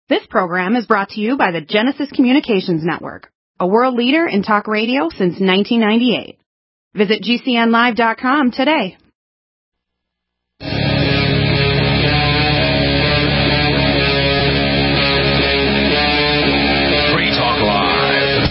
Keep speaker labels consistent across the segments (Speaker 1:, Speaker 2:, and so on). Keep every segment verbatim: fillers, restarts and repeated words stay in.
Speaker 1: This program is brought to you by the Genesis Communications Network, a world leader in talk radio since nineteen ninety-eight. Visit G C N live dot com today.
Speaker 2: Free Talk Live.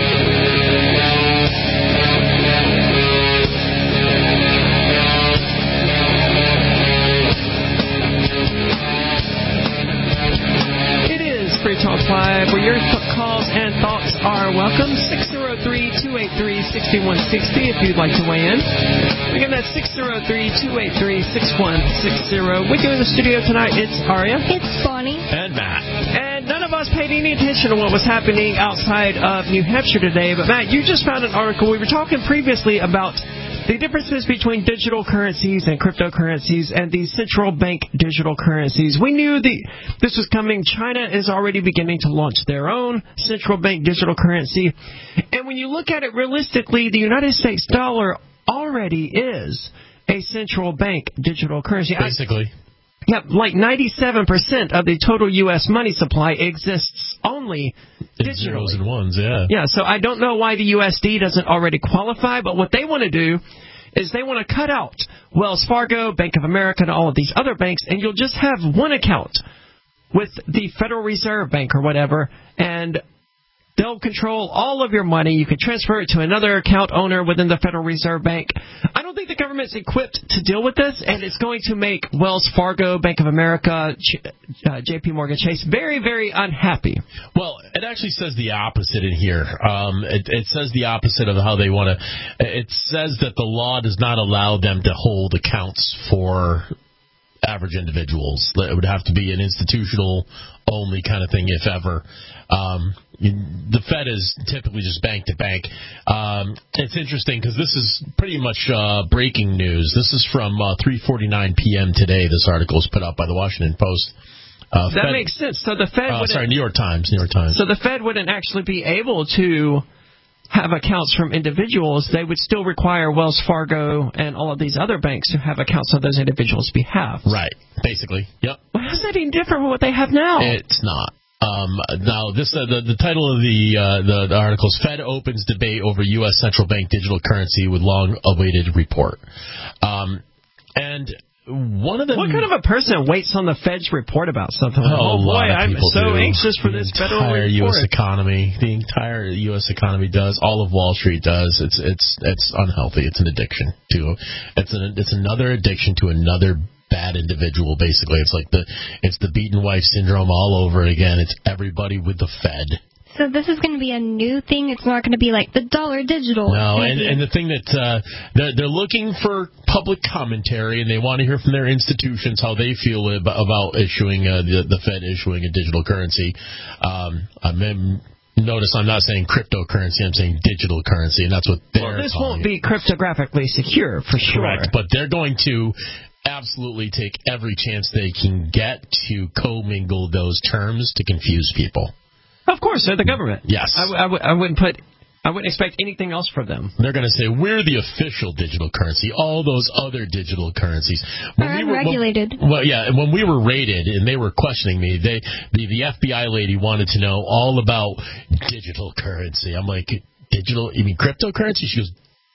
Speaker 3: It is Free Talk Live, where your calls and thoughts are welcome. six oh three, two eight three, six one six oh if you'd like to weigh in. Again, that's six oh three, two eight three, six one six oh. With you in the studio tonight, it's Aria.
Speaker 4: It's Bonnie.
Speaker 2: And Matt.
Speaker 3: And none of us paid any attention to what was happening outside of New Hampshire today. But, Matt, you just found an article. We were talking previously about the differences between digital currencies and cryptocurrencies and the central bank digital currencies. We knew the, this was coming. China is already beginning to launch their own central bank digital currency. And when you look at it realistically, the United States dollar already is a central bank digital currency.
Speaker 2: Basically.
Speaker 3: Yeah, like ninety-seven percent of the total U S money supply exists only digitally.
Speaker 2: It's zeros and ones, yeah.
Speaker 3: Yeah, so I don't know why the U S D doesn't already qualify, but what they want to do is they want to cut out Wells Fargo, Bank of America, and all of these other banks, and you'll just have one account with the Federal Reserve Bank or whatever, and they'll control all of your money. You can transfer it to another account owner within the Federal Reserve Bank. I don't think the government's equipped to deal with this, and it's going to make Wells Fargo, Bank of America, uh, J P Morgan Chase very, very unhappy.
Speaker 2: Well, it actually says the opposite in here. Um, it, it says the opposite of how they want to. It says that the law does not allow them to hold accounts for average individuals. It would have to be an institutional only kind of thing, if ever. Um, the Fed is typically just bank to bank. Um, it's interesting because this is pretty much uh, breaking news. This is from uh, three forty-nine p.m. today. This article is put out by the Washington Post. Uh,
Speaker 3: that
Speaker 2: Fed,
Speaker 3: makes sense. So the Fed
Speaker 2: uh,
Speaker 3: wouldn't,
Speaker 2: sorry, New York Times. New York Times.
Speaker 3: So the Fed wouldn't actually be able to have accounts from individuals. They would still require Wells Fargo and all of these other banks to have accounts on those individuals' behalf.
Speaker 2: Right. Basically. Yep.
Speaker 3: Well, how's that any different from what they have now?
Speaker 2: It's not. Um, now, this uh, the, the title of the, uh, the the article is Fed opens debate over U S central bank digital currency with long-awaited report. Um, and one of the
Speaker 3: what kind of a person waits on the Fed's report about something? Like,
Speaker 2: oh,
Speaker 3: oh boy, I'm so
Speaker 2: do.
Speaker 3: anxious for
Speaker 2: the
Speaker 3: this federal report.
Speaker 2: The entire U S economy, the entire U S economy does. All of Wall Street does. It's it's it's unhealthy. It's an addiction to. It's an it's another addiction to another bad individual. Basically, it's like the it's the beaten wife syndrome all over again. It's everybody with the Fed.
Speaker 4: So this is going to be a new thing. It's not going to be like the dollar digital.
Speaker 2: No, and, and the thing that uh, they're, they're looking for public commentary, and they want to hear from their institutions how they feel about, about issuing uh, the, the Fed issuing a digital currency. Um, I'm, notice I'm not saying cryptocurrency. I'm saying digital currency, and that's what they're
Speaker 3: Well, this
Speaker 2: calling
Speaker 3: won't
Speaker 2: it.
Speaker 3: be cryptographically secure for sure.
Speaker 2: Correct, but they're going to absolutely take every chance they can get to commingle those terms to confuse people.
Speaker 3: Of course, they're the government.
Speaker 2: Yes.
Speaker 3: I, w- I, w- I wouldn't put, I wouldn't expect anything else from them.
Speaker 2: They're going to say, we're the official digital currency. All those other digital currencies.
Speaker 4: When are we unregulated.
Speaker 2: Were, when, well, yeah, and when we were raided and they were questioning me, they the, the F B I lady wanted to know all about digital currency. I'm like, digital? You mean cryptocurrency? She goes,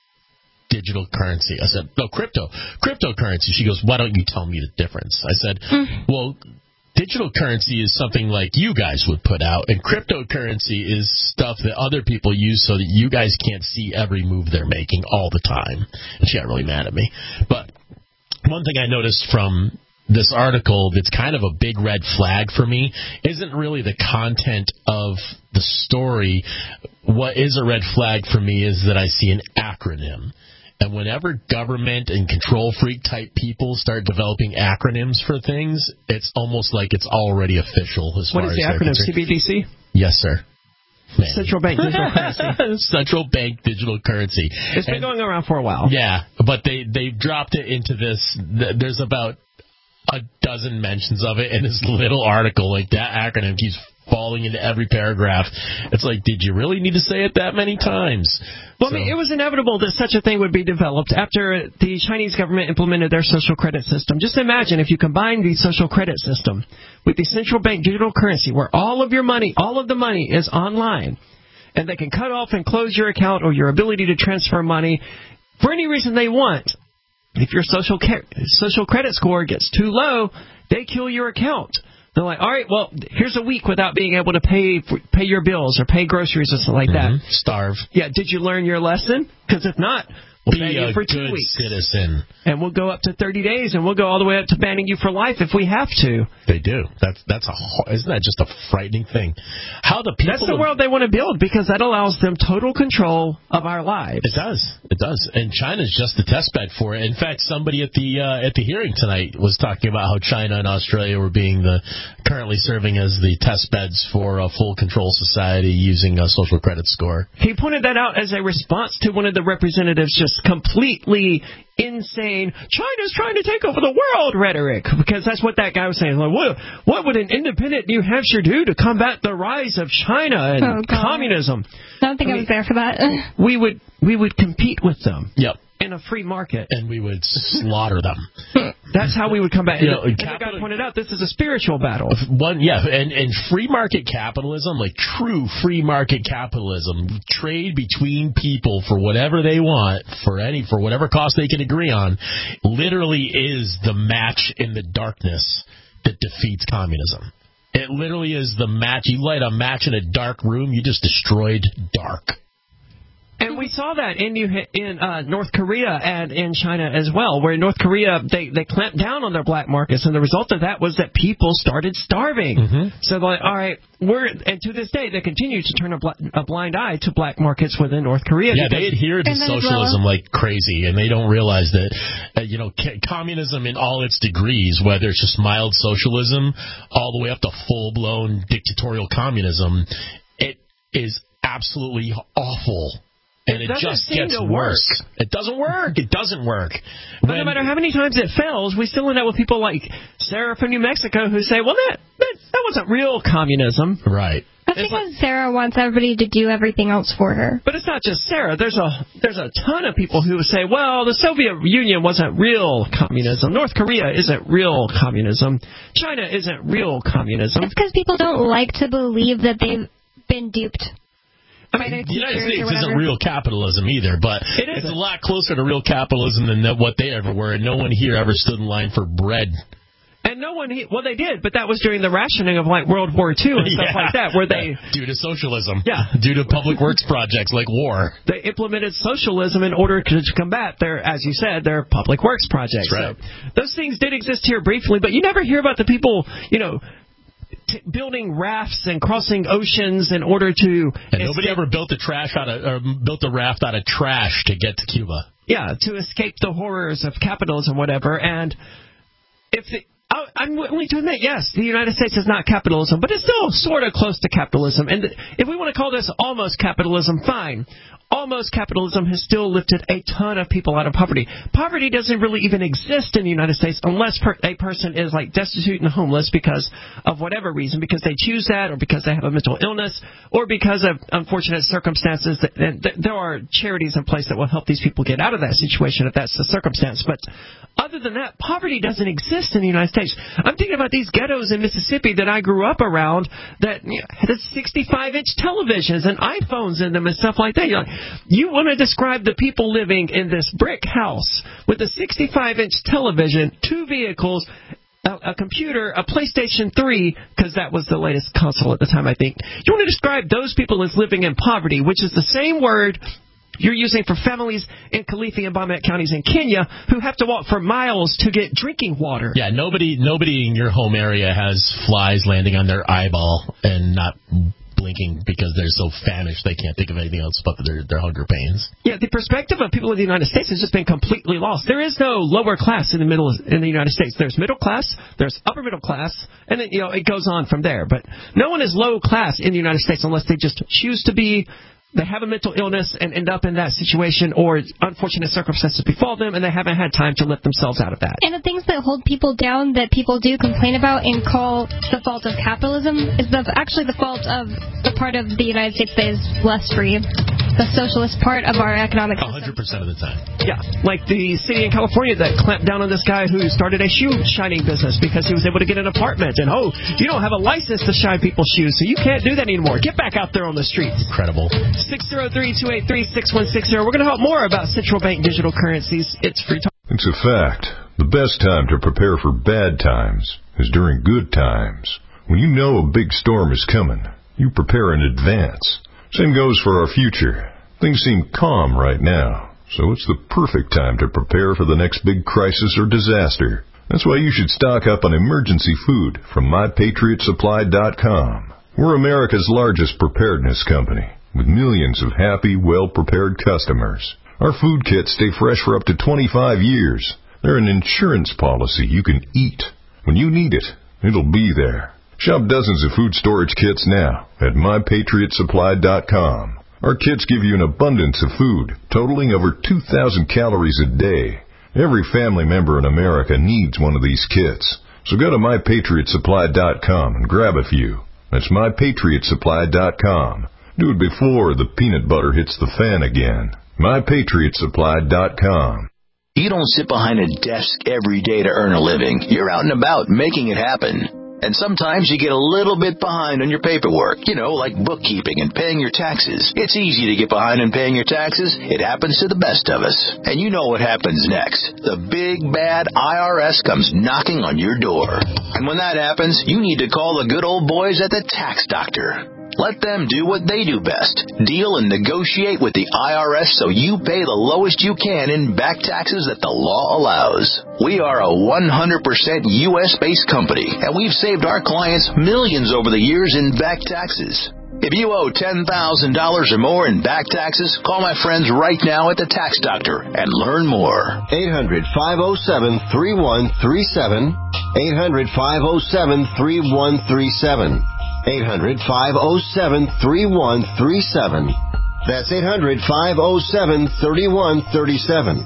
Speaker 2: digital currency. I said, no, crypto. Cryptocurrency. She goes, why don't you tell me the difference? I said, mm. well, digital currency is something like you guys would put out, and cryptocurrency is stuff that other people use so that you guys can't see every move they're making all the time. And she got really mad at me. But one thing I noticed from this article that's kind of a big red flag for me isn't really the content of the story. What is a red flag for me is that I see an acronym. And whenever government and control freak type people start developing acronyms for things, it's almost like it's already official as
Speaker 3: what
Speaker 2: far as
Speaker 3: What is the acronym? C B D C?
Speaker 2: Yes, sir. Man.
Speaker 3: Central Bank Digital Currency.
Speaker 2: Central Bank Digital Currency.
Speaker 3: It's been and, going around for a while.
Speaker 2: Yeah, but they they dropped it into this. There's about a dozen mentions of it in this little article. Like, that acronym keeps falling into every paragraph. It's like, did you really need to say it that many times?
Speaker 3: Well,
Speaker 2: So-
Speaker 3: I mean, it was inevitable that such a thing would be developed after the Chinese government implemented their social credit system. Just imagine if you combine the social credit system with the central bank digital currency, where all of your money, all of the money is online, and they can cut off and close your account or your ability to transfer money for any reason they want. If your social ca- social credit score gets too low, they kill your account. They're like, all right, well, here's a week without being able to pay for, pay your bills or pay groceries or something like
Speaker 2: mm-hmm.
Speaker 3: that.
Speaker 2: Starve.
Speaker 3: Yeah, did you learn your lesson? Because if not, we'll ban
Speaker 2: Be
Speaker 3: you
Speaker 2: a
Speaker 3: for two
Speaker 2: good
Speaker 3: weeks.
Speaker 2: citizen.
Speaker 3: And we'll go up to thirty days, and we'll go all the way up to banning you for life if we have to.
Speaker 2: They do. That's that's a ho- isn't that just a frightening thing? How the people
Speaker 3: That's the world they want to build, because that allows them total control of our lives.
Speaker 2: It does. It does. And China's just the test bed for it. In fact, somebody at the uh, at the hearing tonight was talking about how China and Australia were being the currently serving as the test beds for a full control society using a social credit score.
Speaker 3: He pointed that out as a response to one of the representatives just completely insane, China's trying to take over the world rhetoric, because that's what that guy was saying. Like, what, what would an independent New Hampshire do to combat the rise of China and
Speaker 4: Oh, God.
Speaker 3: communism?
Speaker 4: I don't think
Speaker 3: I
Speaker 4: I,
Speaker 3: mean,
Speaker 4: was there for that.
Speaker 3: We would we would compete with them
Speaker 2: Yep.
Speaker 3: in a free market.
Speaker 2: And we would slaughter them.
Speaker 3: That's how we would combat.
Speaker 2: You know,
Speaker 3: and the
Speaker 2: capital-
Speaker 3: guy pointed out this is a spiritual battle.
Speaker 2: One, yeah, and, and free market capitalism, like true free market capitalism, trade between people for whatever they want, for any, for whatever cost they can agree on, literally is the match in the darkness that defeats communism. It literally is the match. You light a match in a dark room, you just destroyed dark.
Speaker 3: And we saw that in New, in uh, North Korea and in China as well, where in North Korea they, they clamped down on their black markets, and the result of that was that people started starving.
Speaker 2: Mm-hmm.
Speaker 3: So they're like, all right, we're and to this day they continue to turn a, bl- a blind eye to black markets within North Korea.
Speaker 2: Yeah, they adhere to socialism like crazy, and they don't realize that, uh, you know, ca- communism in all its degrees, whether it's just mild socialism all the way up to full-blown dictatorial communism, it is absolutely awful. And it,
Speaker 3: it
Speaker 2: just
Speaker 3: seem
Speaker 2: gets
Speaker 3: to
Speaker 2: worse.
Speaker 3: Work.
Speaker 2: It doesn't work. It doesn't work.
Speaker 3: But
Speaker 2: When,
Speaker 3: no matter how many times it fails, we still end up with people like Sarah from New Mexico who say, well, that that, that wasn't real communism.
Speaker 2: Right.
Speaker 4: That's
Speaker 3: It's
Speaker 4: because Sarah wants everybody to do everything else for her.
Speaker 3: But it's not just Sarah. There's a there's a ton of people who say, well, the Soviet Union wasn't real communism. North Korea isn't real communism. China isn't real communism.
Speaker 4: That's because people don't like to believe that they've been duped.
Speaker 2: I mean, the United States isn't real capitalism either, but
Speaker 3: It
Speaker 2: it's
Speaker 3: isn't.
Speaker 2: a lot closer to real capitalism than what they ever were, and no one here ever stood in line for bread.
Speaker 3: And no one, well, they did, but that was during the rationing of like World War Two and stuff
Speaker 2: Yeah.
Speaker 3: like that, where they
Speaker 2: Due to socialism.
Speaker 3: Yeah.
Speaker 2: Due to public works projects like war.
Speaker 3: they implemented socialism in order to combat their, as you said, their public works projects.
Speaker 2: That's right.
Speaker 3: So those things did exist here briefly, but you never hear about the people, you know, T- building rafts and crossing oceans in order to
Speaker 2: And nobody
Speaker 3: escape,
Speaker 2: ever built a trash out of, or built a raft out of trash to get to Cuba.
Speaker 3: yeah, to escape the horrors of capitalism, whatever. And if the, I, I'm willing to admit, yes, the United States is not capitalism, but it's still sort of close to capitalism. And if we want to call this almost capitalism, fine. Almost capitalism has still lifted a ton of people out of poverty. Poverty doesn't really even exist in the United States unless per, a person is like destitute and homeless because of whatever reason, because they choose that or because they have a mental illness or because of unfortunate circumstances. That, and th- there are charities in place that will help these people get out of that situation if that's the circumstance. But other than that, poverty doesn't exist in the United States. I'm thinking about these ghettos in Mississippi that I grew up around that you know, had sixty-five inch televisions and iPhones in them and stuff like that. You're like, you want to describe the people living in this brick house with a sixty-five inch television, two vehicles, a, a computer, a PlayStation three, because that was the latest console at the time, I think. You want to describe those people as living in poverty, which is the same word you're using for families in Kilifi and Bomet counties in Kenya who have to walk for miles to get drinking water.
Speaker 2: Yeah, nobody nobody in your home area has flies landing on their eyeball and not blinking because they're so famished they can't think of anything else but their, their hunger pains.
Speaker 3: Yeah, the perspective of people in the United States has just been completely lost. There is no lower class in the middle in the United States. There's middle class, there's upper middle class, and then you know it goes on from there. But no one is low class in the United States unless they just choose to be they have a mental illness and end up in that situation, or unfortunate circumstances befall them, and they haven't had time to lift themselves out of that.
Speaker 4: And the things that hold people down that people do complain about and call the fault of capitalism is the, actually the fault of the part of the United States that is less free, the socialist part of our economic system.
Speaker 2: one hundred percent of the time.
Speaker 3: Yeah, like the city in California that clamped down on this guy who started a shoe shining business because he was able to get an apartment. And, oh, you don't have a license to shine people's shoes, so you can't do that anymore. Get back out there on the streets.
Speaker 2: Incredible.
Speaker 3: six oh three, two eight three, six one six zero. We're going to talk more about central bank digital currencies. It's Free Talk.
Speaker 5: It's a fact. The best time to prepare for bad times is during good times. When you know a big storm is coming, you prepare in advance. Same goes for our future. Things seem calm right now, so it's the perfect time to prepare for the next big crisis or disaster. That's why you should stock up on emergency food from my patriot supply dot com. We're America's largest preparedness company, with millions of happy, well-prepared customers. Our food kits stay fresh for up to twenty-five years. They're an insurance policy you can eat. When you need it, it'll be there. Shop dozens of food storage kits now at my patriot supply dot com. Our kits give you an abundance of food, totaling over two thousand calories a day. Every family member in America needs one of these kits. So go to my patriot supply dot com and grab a few. That's my patriot supply dot com. Do it before the peanut butter hits the fan again. my patriot supply dot com.
Speaker 6: You don't sit behind a desk every day to earn a living. You're out and about making it happen. And sometimes you get a little bit behind on your paperwork, you know, like bookkeeping and paying your taxes. It's easy to get behind on paying your taxes. It happens to the best of us. And you know what happens next. The big, bad I R S comes knocking on your door. And when that happens, you need to call the good old boys at the Tax Doctor. Let them do what they do best. Deal and negotiate with the I R S so you pay the lowest you can in back taxes that the law allows. We are a one hundred percent U S-based company, and we've saved our clients millions over the years in back taxes. If you owe ten thousand dollars or more in back taxes, call my friends right now at the Tax Doctor and learn more.
Speaker 7: eight hundred, five oh seven, three one three seven. eight hundred, five oh seven, three one three seven. eight hundred, five oh seven, three one three seven. That's eight hundred, five oh seven, three one three seven.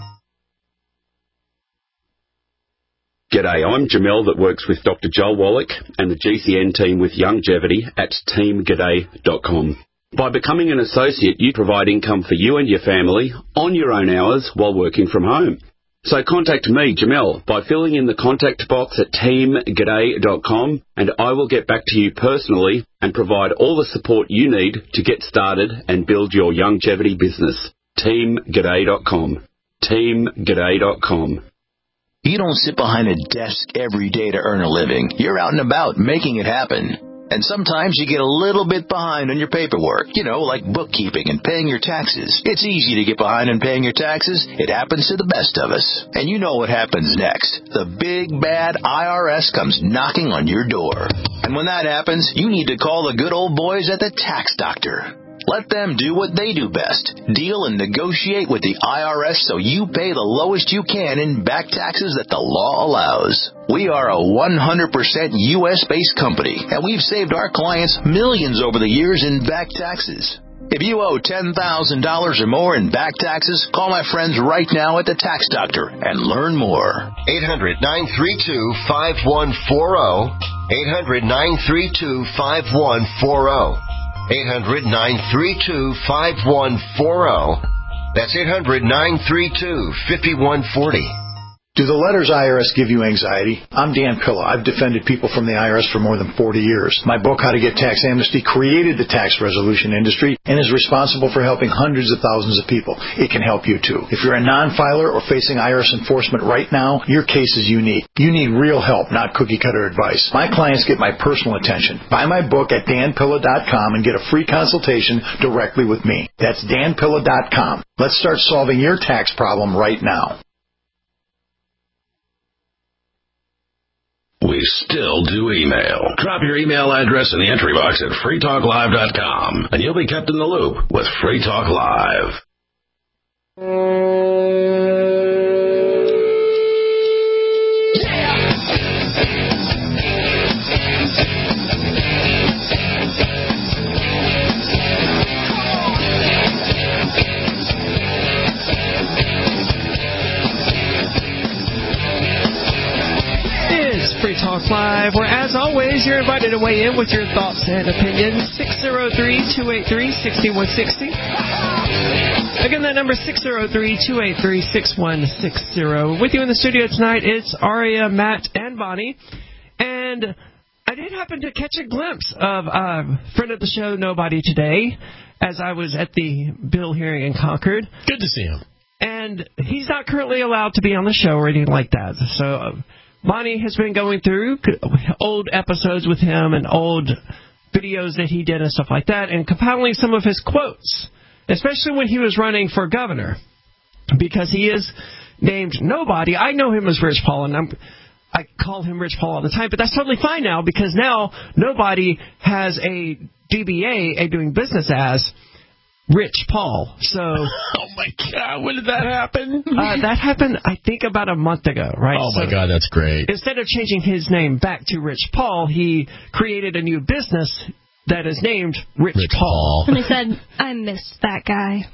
Speaker 8: G'day, I'm Jamel that works with Doctor Joel Wallach and the G C N team with Longevity at team g'day dot com. By becoming an associate, you provide income for you and your family on your own hours while working from home. So contact me, Jamel, by filling in the contact box at team g'day dot com, and I will get back to you personally and provide all the support you need to get started and build your longevity business. team g'day dot com. team g'day dot com.
Speaker 6: You don't sit behind a desk every day to earn a living. You're out and about making it happen. And sometimes you get a little bit behind on your paperwork, you know, like bookkeeping and paying your taxes. It's easy to get behind on paying your taxes. It happens to the best of us. And you know what happens next. The big, bad I R S comes knocking on your door. And when that happens, you need to call the good old boys at the Tax Doctor. Let them do what they do best. Deal and negotiate with the I R S so you pay the lowest you can in back taxes that the law allows. We are a one hundred percent U S-based company, and we've saved our clients millions over the years in back taxes. If you owe ten thousand dollars or more in back taxes, call my friends right now at the Tax Doctor and learn more.
Speaker 7: eight hundred, nine three two, five one four zero. eight hundred, nine three two, five one four zero. eight hundred, nine three two, five one four zero. That's eight hundred, nine three two, five one four zero.
Speaker 9: Do the letters I R S give you anxiety? I'm Dan Pilla. I've defended people from the I R S for more than forty years. My book, How to Get Tax Amnesty, created the tax resolution industry and is responsible for helping hundreds of thousands of people. It can help you, too. If you're a non-filer or facing I R S enforcement right now, your case is unique. You need real help, not cookie-cutter advice. My clients get my personal attention. Buy my book at dan pilla dot com and get a free consultation directly with me. That's dan pilla dot com. Let's start solving your tax problem right now.
Speaker 10: We still do email. Drop your email address in the entry box at free talk live dot com, and you'll be kept in the loop with Free Talk Live.
Speaker 3: Live, where, as always, you're invited to weigh in with your thoughts and opinions. six oh three, two eight three, six one six oh. Again, that number is six oh three, two eight three, six one six oh. With you in the studio tonight, it's Aria, Matt, and Bonnie. And I did happen to catch a glimpse of a friend of the show, Nobody, today, as I was at the bill hearing in Concord.
Speaker 2: Good to see him.
Speaker 3: And he's not currently allowed to be on the show or anything like that. So uh, Bonnie has been going through old episodes with him and old videos that he did and stuff like that, and compiling some of his quotes, especially when he was running for governor, because he is named Nobody. I know him as Rich Paul, and I'm, I call him Rich Paul all the time, but that's totally fine now, because now Nobody has a D B A, a doing business as Rich Paul. So,
Speaker 2: oh my God, when did that happen?
Speaker 3: Uh, that happened, I think, about a month ago, right?
Speaker 2: Oh my
Speaker 3: so
Speaker 2: God, that's great.
Speaker 3: Instead of changing his name back to Rich Paul, he created a new business that is named Rich,
Speaker 2: Rich
Speaker 3: Paul.
Speaker 4: And he said, I miss that guy.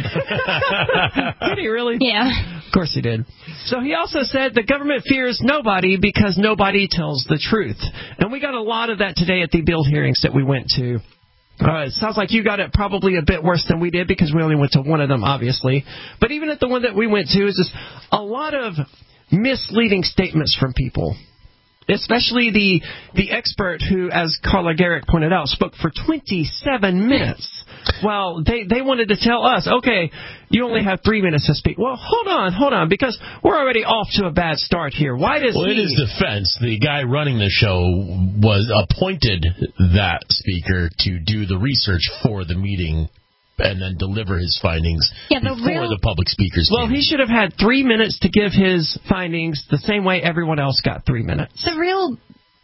Speaker 3: Did he really?
Speaker 4: Yeah.
Speaker 3: Of course he did. So he also said the government fears nobody because nobody tells the truth. And we got a lot of that today at the bill hearings that we went to. Uh, it sounds like you got it probably a bit worse than we did, because we only went to one of them, obviously. But even at the one that we went to, is just a lot of misleading statements from people. Especially the the expert who, as Carla Garrick pointed out, spoke for twenty-seven minutes. Well, they, they wanted to tell us, okay, you only have three minutes to speak. Well, hold on, hold on, because we're already off to a bad start here. Why does
Speaker 2: well,
Speaker 3: he...
Speaker 2: in his defense, the guy running the show was appointed that speaker to do the research for the meeting and then deliver his findings
Speaker 4: yeah, the
Speaker 2: before
Speaker 4: real...
Speaker 2: the public speakers
Speaker 3: Well,
Speaker 2: came.
Speaker 3: he should have had three minutes to give his findings the same way everyone else got three minutes.
Speaker 4: The real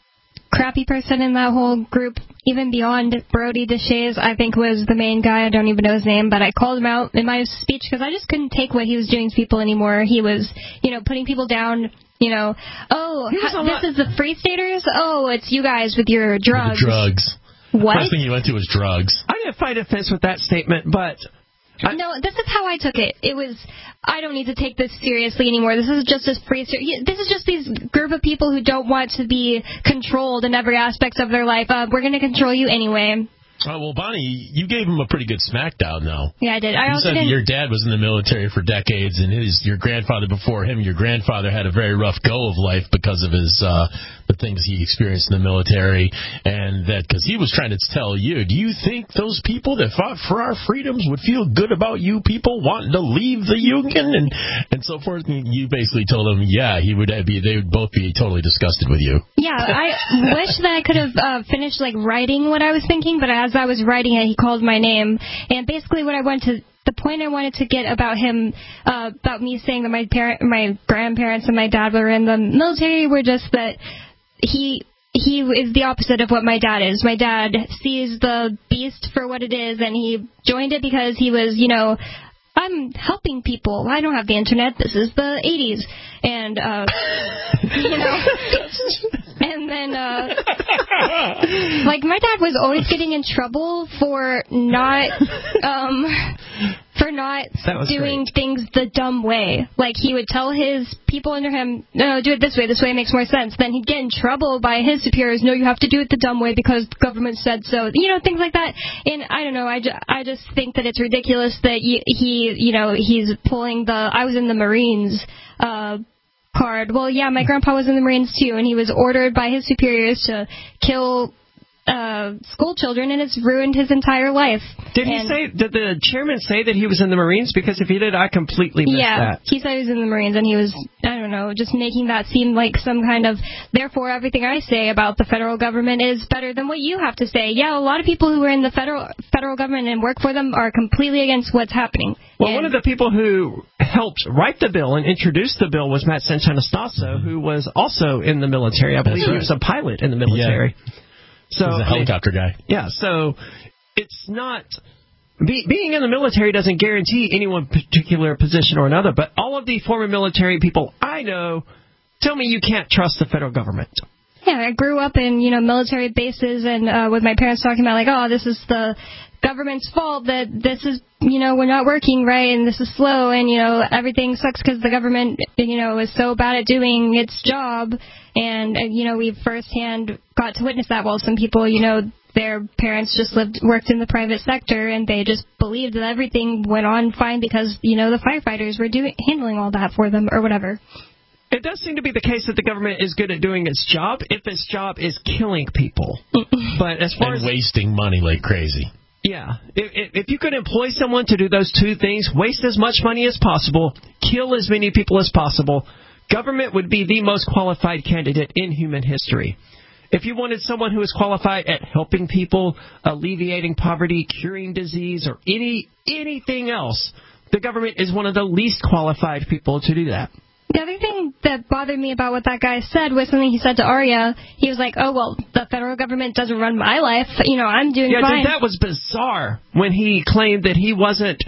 Speaker 4: crappy person in that whole group, even beyond Brody Deshays, I think was the main guy. I don't even know his name, but I called him out in my speech because I just couldn't take what he was doing to people anymore. He was, you know, putting people down, you know, oh, ha- this lot- is the Free Staters? Oh, it's you guys with your drugs.
Speaker 2: With the drugs.
Speaker 4: What?
Speaker 2: First thing you went to was drugs.
Speaker 3: I didn't find offense with that statement, but... I,
Speaker 4: no, this is how I took it. It was, I don't need to take this seriously anymore. This is just a free. This is just these group of people who don't want to be controlled in every aspect of their life. Uh, we're going to control you anyway.
Speaker 2: Oh, well, Bonnie, you gave him a pretty good smackdown, though.
Speaker 4: Yeah, I did. I
Speaker 2: you
Speaker 4: also
Speaker 2: said
Speaker 4: didn't...
Speaker 2: that your dad was in the military for decades, and his your grandfather before him, your grandfather had a very rough go of life because of his uh, the things he experienced in the military, and that because he was trying to tell you, do you think those people that fought for our freedoms would feel good about you people wanting to leave the Union and and so forth? And you basically told him, yeah, he would be. They would both be totally disgusted with you.
Speaker 4: Yeah, I wish that I could have uh, finished like writing what I was thinking, but as I was writing it, he called my name, and basically what I wanted to, the point I wanted to get about him, uh, about me saying that my parent, my grandparents and my dad were in the military, were just that he he is the opposite of what my dad is. My dad sees the beast for what it is, and he joined it because he was, you know, I'm helping people. I don't have the internet. This is the eighties, and uh, you know. And then, uh, like, my dad was always getting in trouble for not, um, for not doing
Speaker 3: great.
Speaker 4: things the dumb way. Like, he would tell his people under him, no, do it this way, this way makes more sense. Then he'd get in trouble by his superiors, no, you have to do it the dumb way because the government said so. You know, things like that. And I don't know, I, ju- I just think that it's ridiculous that he, he, you know, he's pulling the, I was in the Marines, uh, card. Well, yeah, my grandpa was in the Marines too, and he was ordered by his superiors to kill uh, school children, and it's ruined his entire life.
Speaker 3: Did
Speaker 4: and
Speaker 3: he say? Did the chairman say that he was in the Marines? Because if he did, I completely missed
Speaker 4: yeah,
Speaker 3: that.
Speaker 4: he said he was in the Marines, and he was, I don't know, just making that seem like some kind of, therefore everything I say about the federal government is better than what you have to say. Yeah, a lot of people who are in the federal federal government and work for them are completely against what's happening.
Speaker 3: Well,
Speaker 4: and
Speaker 3: one of the people who helped write the bill and introduce the bill was Matt Santonastasso, who was also in the military. I believe
Speaker 2: That's right.
Speaker 3: he was a pilot in the military.
Speaker 2: Yeah.
Speaker 3: So
Speaker 2: He's a helicopter
Speaker 3: I mean,
Speaker 2: guy.
Speaker 3: Yeah, so it's not... Be, being in the military doesn't guarantee any one particular position or another, but all of the former military people I know tell me you can't trust the federal government.
Speaker 4: Yeah, I grew up in, you know, military bases and uh, with my parents talking about, like, oh, this is the government's fault that this is, you know, we're not working right and this is slow and, you know, everything sucks because the government, you know, is so bad at doing its job. And, uh, you know, we firsthand got to witness that while some people, you know, their parents just lived, worked in the private sector and they just believed that everything went on fine because, you know, the firefighters were doing handling all that for them or whatever.
Speaker 3: It does seem to be the case that the government is good at doing its job if its job is killing people. But as far
Speaker 2: and
Speaker 3: as
Speaker 2: wasting money like crazy.
Speaker 3: Yeah. If, if you could employ someone to do those two things, waste as much money as possible, kill as many people as possible, government would be the most qualified candidate in human history. If you wanted someone who is qualified at helping people, alleviating poverty, curing disease, or any anything else, the government is one of the least qualified people to do that.
Speaker 4: The other thing that bothered me about what that guy said was something he said to Arya. He was like, oh, well, the federal government doesn't run my life. You know, I'm doing
Speaker 3: yeah,
Speaker 4: fine.
Speaker 3: Yeah, that was bizarre when he claimed that he wasn't...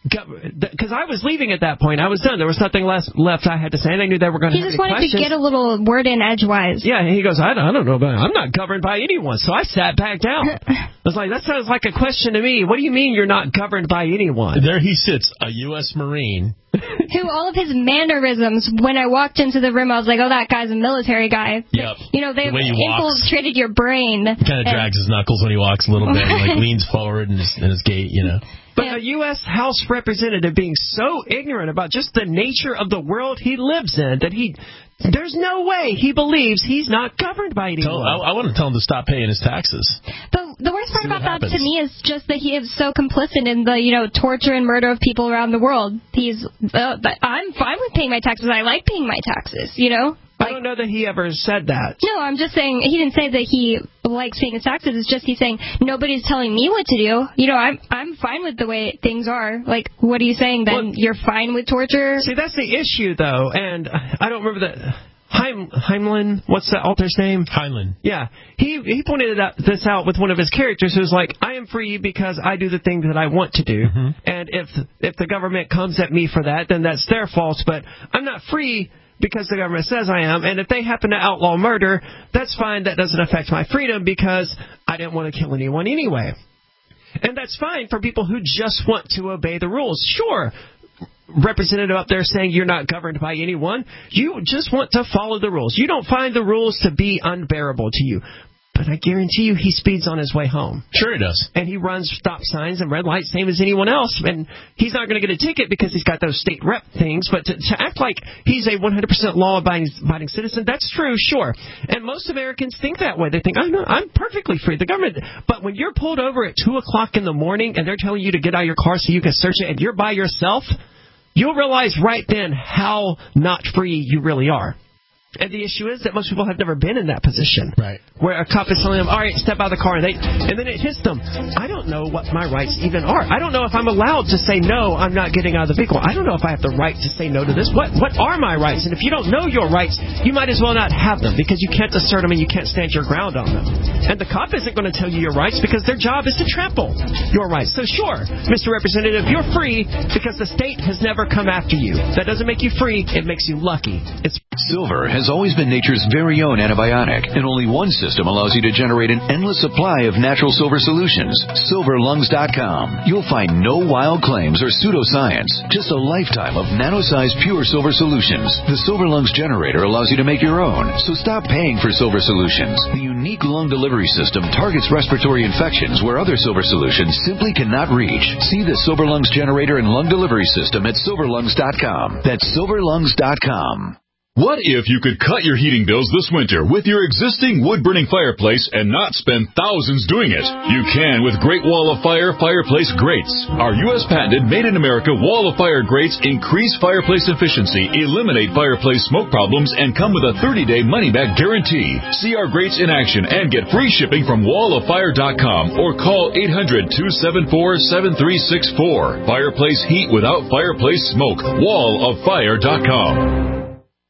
Speaker 3: Because I was leaving at that point. I was done. There was nothing less left I had to say, and I knew they were going to have any questions.
Speaker 4: He just wanted to get a little word in edgewise.
Speaker 3: Yeah, he goes, I don't, I don't know about it. I'm not governed by anyone, so I sat back down. I was like, that sounds like a question to me. What do you mean you're not governed by anyone?
Speaker 2: There he sits, a U S Marine.
Speaker 4: Who all of his mannerisms, when I walked into the room, I was like, oh, that guy's a military guy.
Speaker 2: Yep.
Speaker 4: You know, they've
Speaker 2: the
Speaker 4: infiltrated your brain.
Speaker 2: He kind of drags his knuckles when he walks a little bit, and like leans forward in his, in his gait, you know.
Speaker 3: But yeah. A U S House representative being so ignorant about just the nature of the world he lives in that he, there's no way he believes he's not governed by anyone.
Speaker 2: Tell, I, I want to tell him to stop paying his taxes.
Speaker 4: The, the worst part about that to me is just that he is so complicit in the, you know, torture and murder of people around the world. He's, uh, I'm fine with paying my taxes. I like paying my taxes, you know?
Speaker 3: Like, I don't know that he ever said that.
Speaker 4: No, I'm just saying, he didn't say that he likes paying his taxes. It's just he's saying, nobody's telling me what to do. You know, I'm I'm fine with the way things are. Like, what are you saying, then? Well, you're fine with torture?
Speaker 3: See, that's the issue, though, and I don't remember that. Heim, Heimlin, what's that author's name?
Speaker 2: Heinlein.
Speaker 3: Yeah. He he pointed it out, this out with one of his characters who's like, I am free because I do the thing that I want to do. Mm-hmm. And if if the government comes at me for that, then that's their fault. But I'm not free because the government says I am. And if they happen to outlaw murder, that's fine. That doesn't affect my freedom because I didn't want to kill anyone anyway. And that's fine for people who just want to obey the rules. Sure. Representative up there saying you're not governed by anyone. You just want to follow the rules. You don't find the rules to be unbearable to you. But I guarantee you he speeds on his way home.
Speaker 2: Sure he does.
Speaker 3: And he runs stop signs and red lights, same as anyone else. And he's not going to get a ticket because he's got those state rep things. But to, to act like he's a one hundred percent law-abiding citizen, that's true, sure. And most Americans think that way. They think, oh, no, I'm perfectly free. The government. But when you're pulled over at two o'clock in the morning and they're telling you to get out of your car so you can search it and you're by yourself, you'll realize right then how not free you really are. And the issue is that most people have never been in that position.
Speaker 2: Right.
Speaker 3: Where a cop is telling them, all right, step out of the car. And, they, and then it hits them. I don't know what my rights even are. I don't know if I'm allowed to say, no, I'm not getting out of the vehicle. I don't know if I have the right to say no to this. What What are my rights? And if you don't know your rights, you might as well not have them because you can't assert them and you can't stand your ground on them. And the cop isn't going to tell you your rights because their job is to trample your rights. So sure, Mister Representative, you're free because the state has never come after you. That doesn't make you free. It makes you lucky. It's
Speaker 11: Silver has always been nature's very own antibiotic, and only one system allows you to generate an endless supply of natural silver solutions. silver lungs dot com. You'll find no wild claims or pseudoscience, just a lifetime of nano-sized pure silver solutions. The Silver Lungs generator allows you to make your own, so stop paying for silver solutions. The unique lung delivery system targets respiratory infections where other silver solutions simply cannot reach. See the Silver Lungs generator and lung delivery system at silver lungs dot com. That's silver lungs dot com.
Speaker 12: What if you could cut your heating bills this winter with your existing wood-burning fireplace and not spend thousands doing it? You can with Great Wall of Fire Fireplace Grates. Our U S patented made-in-America Wall of Fire grates increase fireplace efficiency, eliminate fireplace smoke problems, and come with a thirty-day money-back guarantee. See our grates in action and get free shipping from wall of fire dot com or call eight hundred, two seven four, seven three six four. Fireplace heat without fireplace smoke. wall of fire dot com.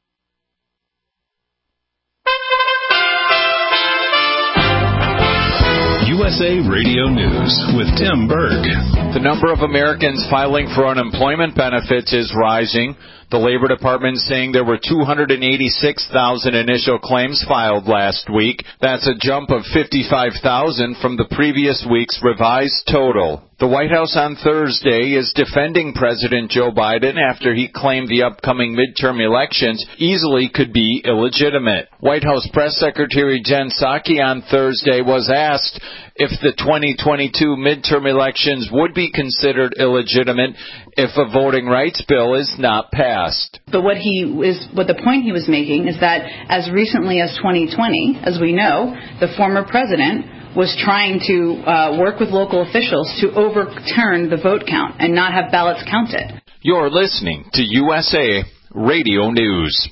Speaker 12: U S A Radio News with Tim Berg.
Speaker 13: The number of Americans filing for unemployment benefits is rising. The Labor Department saying there were two hundred eighty-six thousand initial claims filed last week. That's a jump of fifty-five thousand from the previous week's revised total. The White House on Thursday is defending President Joe Biden after he claimed the upcoming midterm elections easily could be illegitimate. White House Press Secretary Jen Psaki on Thursday was asked if the twenty twenty-two midterm elections would be considered illegitimate if a voting rights bill is not passed.
Speaker 14: But what he is, what the point he was making is that as recently as twenty twenty, as we know, the former president was trying to uh, work with local officials to overturn the vote count and not have ballots counted.
Speaker 13: You're listening to U S A Radio News.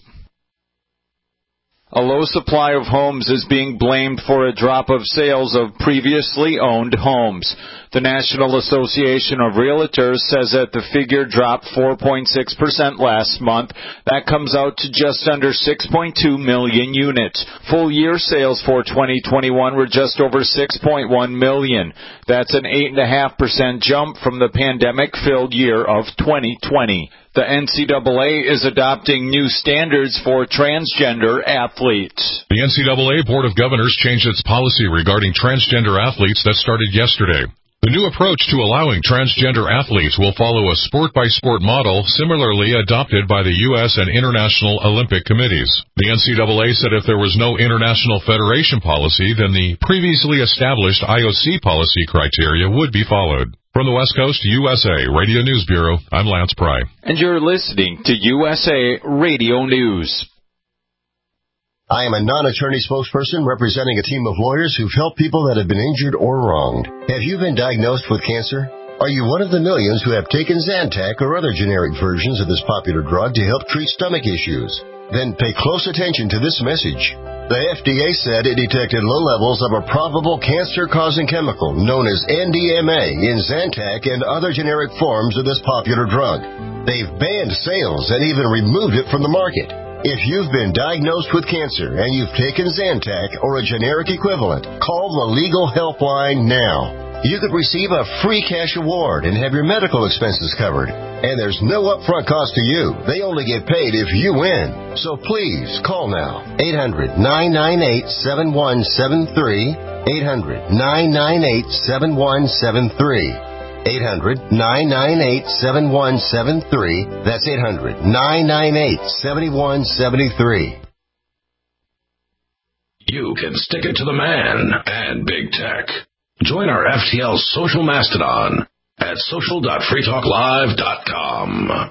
Speaker 13: A low supply of homes is being blamed for a drop of sales of previously owned homes. The National Association of Realtors says that the figure dropped four point six percent last month. That comes out to just under six point two million units. Full-year sales for twenty twenty-one were just over six point one million. That's an eight point five percent jump from the pandemic-filled year of twenty twenty. The N C double A is adopting new standards for transgender athletes.
Speaker 15: The N C double A Board of Governors changed its policy regarding transgender athletes that started yesterday. The new approach to allowing transgender athletes will follow a sport-by-sport model similarly adopted by the U S and International Olympic Committees. The N C double A said if there was no international federation policy, then the previously established I O C policy criteria would be followed. From the West Coast, U S A Radio News Bureau, I'm Lance Pry.
Speaker 13: And you're listening to U S A Radio News.
Speaker 7: I am a non-attorney spokesperson representing a team of lawyers who've helped people that have been injured or wronged. Have you been diagnosed with cancer? Are you one of the millions who have taken Zantac or other generic versions of this popular drug to help treat stomach issues? Then pay close attention to this message. The F D A said it detected low levels of a probable cancer-causing chemical known as N D M A in Zantac and other generic forms of this popular drug. They've banned sales and even removed it from the market. If you've been diagnosed with cancer and you've taken Zantac or a generic equivalent, call the Legal Helpline now. You could receive a free cash award and have your medical expenses covered. And there's no upfront cost to you. They only get paid if you win. So please, call now. eight hundred, nine nine eight, seven one seven three. eight hundred, nine nine eight, seven one seven three. eight hundred, nine nine eight, seven one seven three. That's eight hundred, nine nine eight, seven one seven three.
Speaker 10: You can stick it to the man and big tech. Join our F T L social mastodon at social dot free talk live dot com.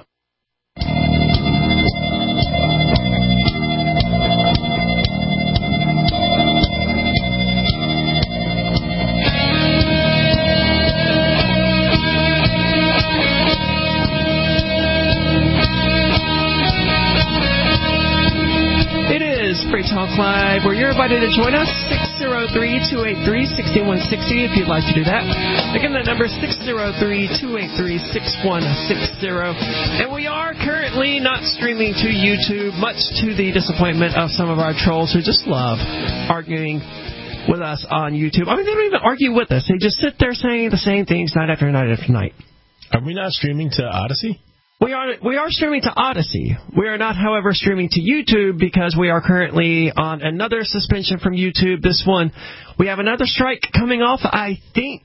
Speaker 3: Free Talk Live, where you're invited to join us, six oh three, two eight three, six one six oh if you'd like to do that. Again, that number is six oh three, two eight three, six one six oh. And we are currently not streaming to YouTube, much to the disappointment of some of our trolls who just love arguing with us on YouTube. I mean, they don't even argue with us. They just sit there saying the same things night after night after night.
Speaker 2: Are we not streaming to Odyssey?
Speaker 3: We are we are streaming to Odyssey. We are not, however, streaming to YouTube because we are currently on another suspension from YouTube. This one, we have another strike coming off, I think,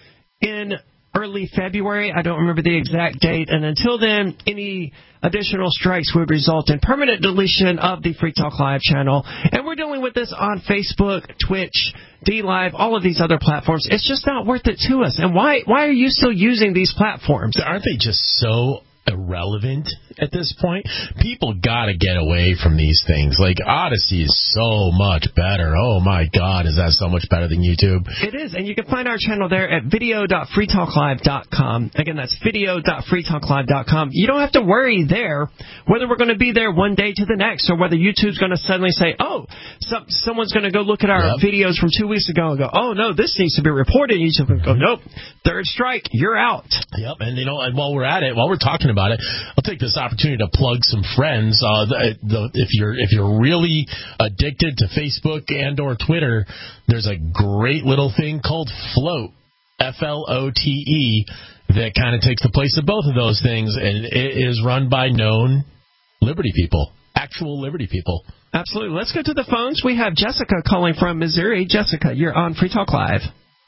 Speaker 3: in early February. I don't remember the exact date. And until then, any additional strikes would result in permanent deletion of the Free Talk Live channel. And we're dealing with this on Facebook, Twitch, D-Live, all of these other platforms. It's just not worth it to us. And why why are you still using these platforms?
Speaker 2: Aren't they just so irrelevant at this point? People gotta get away from these things. Like, Odyssey is so much better. Oh my God, is that so much better than YouTube?
Speaker 3: It is, and you can find our channel there at video dot free talk live dot com. Again, that's video dot free talk live dot com. You don't have to worry there whether we're going to be there one day to the next, or whether YouTube's going to suddenly say, oh, some, someone's going to go look at our yep. videos from two weeks ago and go, oh no, this needs to be reported. And YouTube can go, nope, third strike, you're out.
Speaker 2: Yep, and you know, and while we're at it, while we're talking about it, I'll take this opportunity to plug some friends. Uh, the, the, if you're if you're really addicted to Facebook and or Twitter, there's a great little thing called Flote, F L O T E, that kind of takes the place of both of those things, and it is run by known Liberty people. Actual Liberty people.
Speaker 3: Absolutely. Let's go to the phones. We have Jessica calling from Missouri. Jessica, you're on Free Talk Live.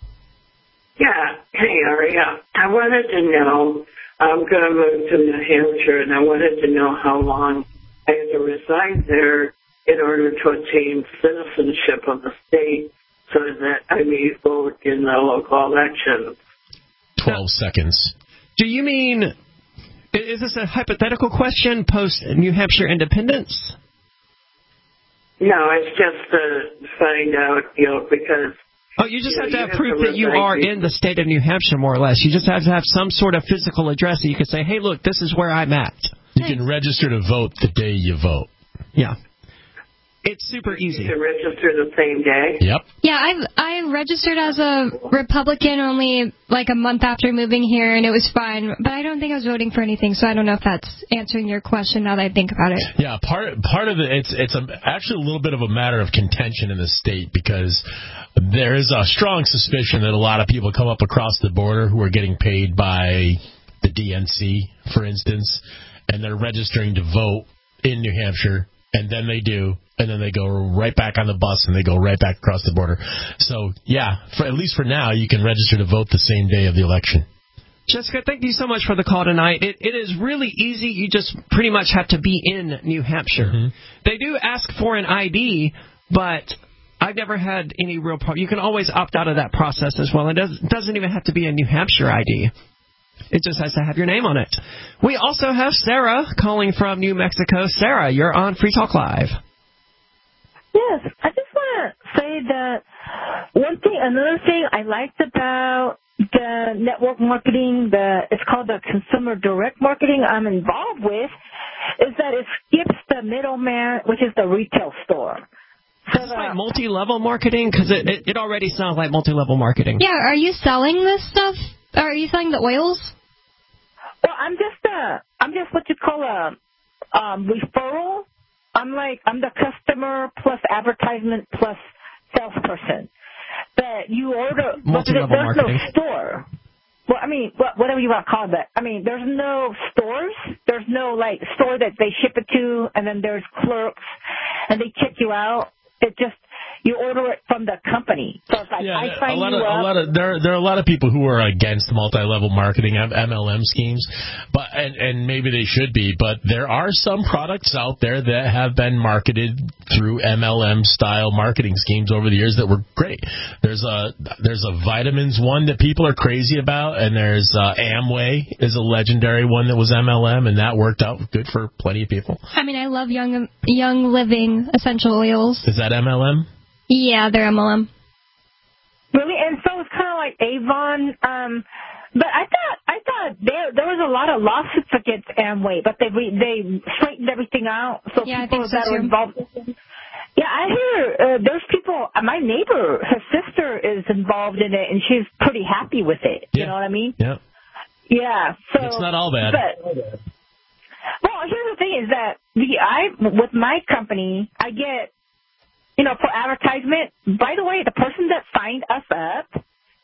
Speaker 16: Yeah. Hey, Aria. I wanted to know, I'm going to move to New Hampshire, and I wanted to know how long I have to reside there in order to attain citizenship of the state so that I may vote in the local elections.
Speaker 2: Twelve seconds.
Speaker 3: Do you mean, is this a hypothetical question post New Hampshire independence?
Speaker 16: No, it's just to find out, you know, because...
Speaker 3: Oh, you just
Speaker 16: you
Speaker 3: have
Speaker 16: know,
Speaker 3: to have
Speaker 16: you
Speaker 3: proof
Speaker 16: have to
Speaker 3: that you
Speaker 16: reside
Speaker 3: are
Speaker 16: in-
Speaker 3: in the state of New Hampshire, more or less. You just have to have some sort of physical address that you can say, hey, look, this is where I'm at.
Speaker 2: You can register to vote the day you vote.
Speaker 3: Yeah. It's super easy.
Speaker 16: You can register the same day?
Speaker 2: Yep.
Speaker 4: Yeah, I've I registered as a Republican only like a month after moving here, and it was fine. But I don't think I was voting for anything, so I don't know if that's answering your question now that I think about it.
Speaker 2: Yeah, part part of it, it's it's a, actually a little bit of a matter of contention in the state because there is a strong suspicion that a lot of people come up across the border who are getting paid by the D N C, for instance, and they're registering to vote in New Hampshire, and then they do. And then they go right back on the bus, and they go right back across the border. So, yeah, for, at least for now, you can register to vote the same day of the election.
Speaker 3: Jessica, thank you so much for the call tonight. It, it is really easy. You just pretty much have to be in New Hampshire. Mm-hmm. They do ask for an I D, but I've never had any real problem. You can always opt out of that process as well. It does, doesn't even have to be a New Hampshire I D. It just has to have your name on it. We also have Sarah calling from New Mexico. Sarah, you're on Free Talk Live.
Speaker 17: Yes, I just want to say that one thing, another thing I liked about the network marketing, the it's called the consumer direct marketing I'm involved with, is that it skips the middleman, which is the retail store.
Speaker 3: So is this like multi-level marketing? Because it, it, it already sounds like multi-level marketing.
Speaker 4: Yeah, are you selling this stuff? Are you selling the oils?
Speaker 17: Well, I'm just a, I'm just what you call a um, referral. I'm like, I'm the customer plus advertisement plus salesperson. But you order,
Speaker 3: multi-level
Speaker 17: there's
Speaker 3: marketing.
Speaker 17: no store. Well, I mean, whatever you want to call that. I mean, there's no stores. There's no, like, store that they ship it to, and then there's clerks, and they check you out. It just, you order it from the company. So it's like,
Speaker 2: yeah,
Speaker 17: I sign
Speaker 2: a lot
Speaker 17: you
Speaker 2: of,
Speaker 17: up.
Speaker 2: A lot of, there, there are a lot of people who are against multi-level marketing, M L M schemes, but and, and maybe they should be, but there are some products out there that have been marketed through M L M-style marketing schemes over the years that were great. There's a there's a vitamins one that people are crazy about, and there's uh, Amway is a legendary one that was M L M, and that worked out good for plenty of people.
Speaker 4: I mean, I love Young Young Living essential oils.
Speaker 2: Is that M L M?
Speaker 4: Yeah, they're M L M.
Speaker 17: Really? And so it's kind of like Avon. Um, but I thought I thought there there was a lot of lawsuits against Amway, but they re, they straightened everything out. So
Speaker 4: yeah,
Speaker 17: people
Speaker 4: I think so
Speaker 17: that
Speaker 4: too.
Speaker 17: are involved. Yeah, I hear uh, there's people. My neighbor, her sister is involved in it, and she's pretty happy with it.
Speaker 2: Yeah.
Speaker 17: You know what I mean?
Speaker 2: Yeah.
Speaker 17: Yeah. So
Speaker 2: it's not all bad.
Speaker 17: But, well, here's the thing: is that the I with my company, I get. You know, for advertisement, by the way, the person that signed us up,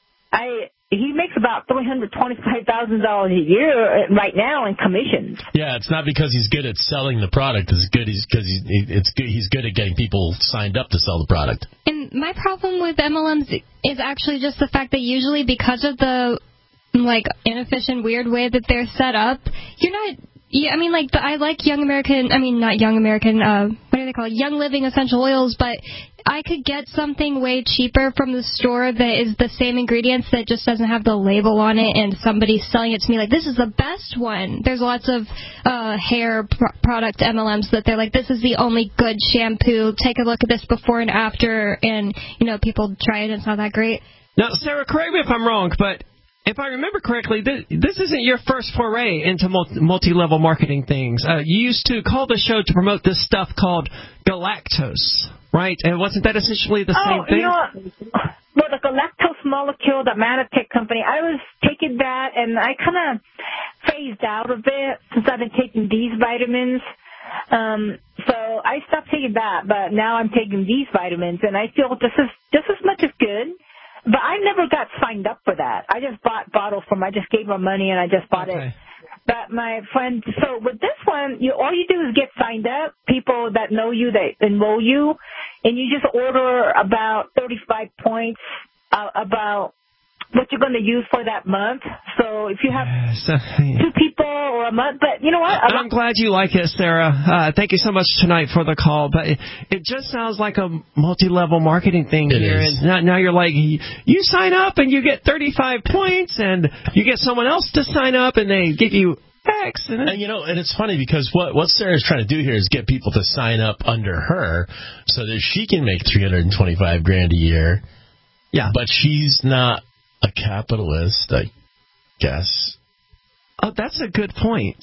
Speaker 17: I he makes about three hundred twenty-five thousand dollars a year right now in commissions.
Speaker 2: Yeah, it's not because he's good at selling the product. It's good he's because he's it's good, he's good at getting people signed up to sell the product.
Speaker 4: And my problem with M L Ms is actually just the fact that usually because of the like inefficient, weird way that they're set up, you're not. Yeah, I mean, like, the, I like Young American, I mean, not Young American, uh, what do they call it? Young Living essential oils, but I could get something way cheaper from the store that is the same ingredients that just doesn't have the label on it, and somebody's selling it to me like, this is the best one. There's lots of uh, hair pro- product M L Ms that they're like, this is the only good shampoo. Take a look at this before and after, and, you know, people try it and it's not that great.
Speaker 3: Now, Sarah, correct me if I'm wrong, but if I remember correctly, this, this isn't your first foray into multi-level marketing things. Uh, you used to call the show to promote this stuff called galactose, right? And wasn't that essentially the
Speaker 17: oh,
Speaker 3: same thing?
Speaker 17: You know what? Well, the galactose molecule, the Manatech company, I was taking that, and I kind of phased out of it since I've been taking these vitamins. Um, so I stopped taking that, but now I'm taking these vitamins, and I feel just as, just as much as good. But I never got signed up for that. I just bought bottles from, I just gave them money and I just bought
Speaker 3: okay.
Speaker 17: it. that my friend, so with this one, you all you do is get signed up, people that know you, that enroll you, and you just order about thirty-five points uh, about what you're going to use for that month. So if you have
Speaker 3: so, yeah.
Speaker 17: two people or a month, but you know what? I'm,
Speaker 3: I'm glad you like it, Sarah. Uh, thank you so much tonight for the call. But it, it just sounds like a multi-level marketing thing
Speaker 2: it
Speaker 3: here.
Speaker 2: Is.
Speaker 3: And now, now you're like, you, you sign up and you get thirty-five points, and you get someone else to sign up, and they give you X. And,
Speaker 2: and you know, and it's funny because what what Sarah's trying to do here is get people to sign up under her so that she can make three hundred twenty-five grand a year.
Speaker 3: Yeah,
Speaker 2: but she's not a capitalist, I guess.
Speaker 3: Oh, that's a good point.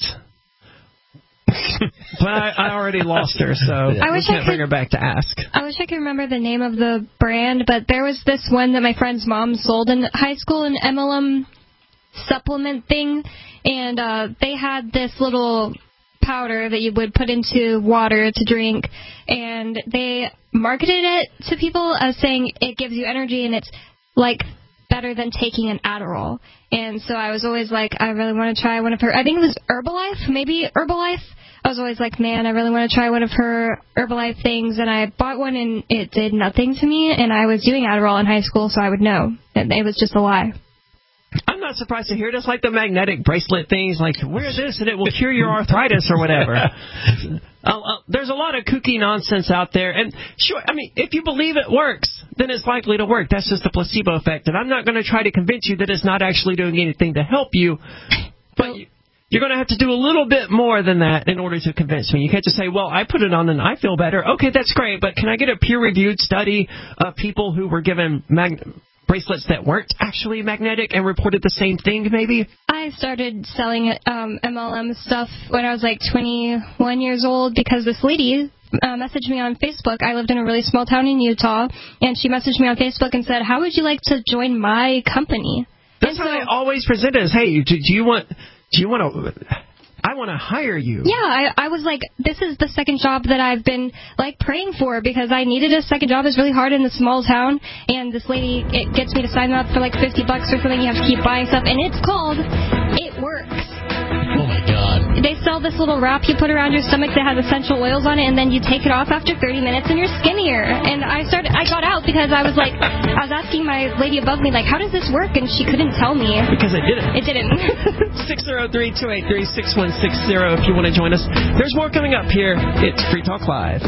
Speaker 3: But I, I already lost her, so yeah.
Speaker 4: I
Speaker 3: we
Speaker 4: wish
Speaker 3: can't
Speaker 4: I could,
Speaker 3: bring her back to ask.
Speaker 4: I wish I could remember the name of the brand, but there was this one that my friend's mom sold in high school, an M L M supplement thing, and uh, they had this little powder that you would put into water to drink, and they marketed it to people as saying it gives you energy and it's like better than taking an Adderall. And so I was always like, I really want to try one of her, I think it was Herbalife, maybe Herbalife. I was always like, man, I really want to try one of her Herbalife things, and I bought one and it did nothing to me, and I was doing Adderall in high school, so I would know. It was just a lie.
Speaker 3: I'm not surprised to hear it. It's like the magnetic bracelet things, like, wear this and it will cure your arthritis or whatever. uh, uh, there's a lot of kooky nonsense out there. And sure, I mean, if you believe it works, then it's likely to work. That's just the placebo effect. And I'm not going to try to convince you that it's not actually doing anything to help you. But you, you're going to have to do a little bit more than that in order to convince me. You can't just say, well, I put it on and I feel better. Okay, that's great. But can I get a peer-reviewed study of people who were given mag- bracelets that weren't actually magnetic and reported the same thing, maybe?
Speaker 4: I started selling um, M L M stuff when I was like twenty-one years old because this lady uh, messaged me on Facebook. I lived in a really small town in Utah, and she messaged me on Facebook and said, how would you like to join my company?
Speaker 3: That's and how so, they always present it as, hey, do, do you want... Do you want to... I want to hire you.
Speaker 4: Yeah, I, I was like, this is the second job that I've been, like, praying for because I needed a second job. It's really hard in the small town, and this lady, it gets me to sign up for, like, fifty bucks or something. You have to keep buying stuff, and it's called It Works.
Speaker 2: Oh, my God.
Speaker 4: They sell this little wrap you put around your stomach that has essential oils on it, and then you take it off after thirty minutes, and you're skinnier. And I started, I got out because I was like, I was asking my lady above me, like, how does this work? And she couldn't tell me.
Speaker 3: Because it didn't.
Speaker 4: It didn't.
Speaker 3: six oh three, two eight three, six one six zero if you want to join us. There's more coming up here. It's Free Talk Live.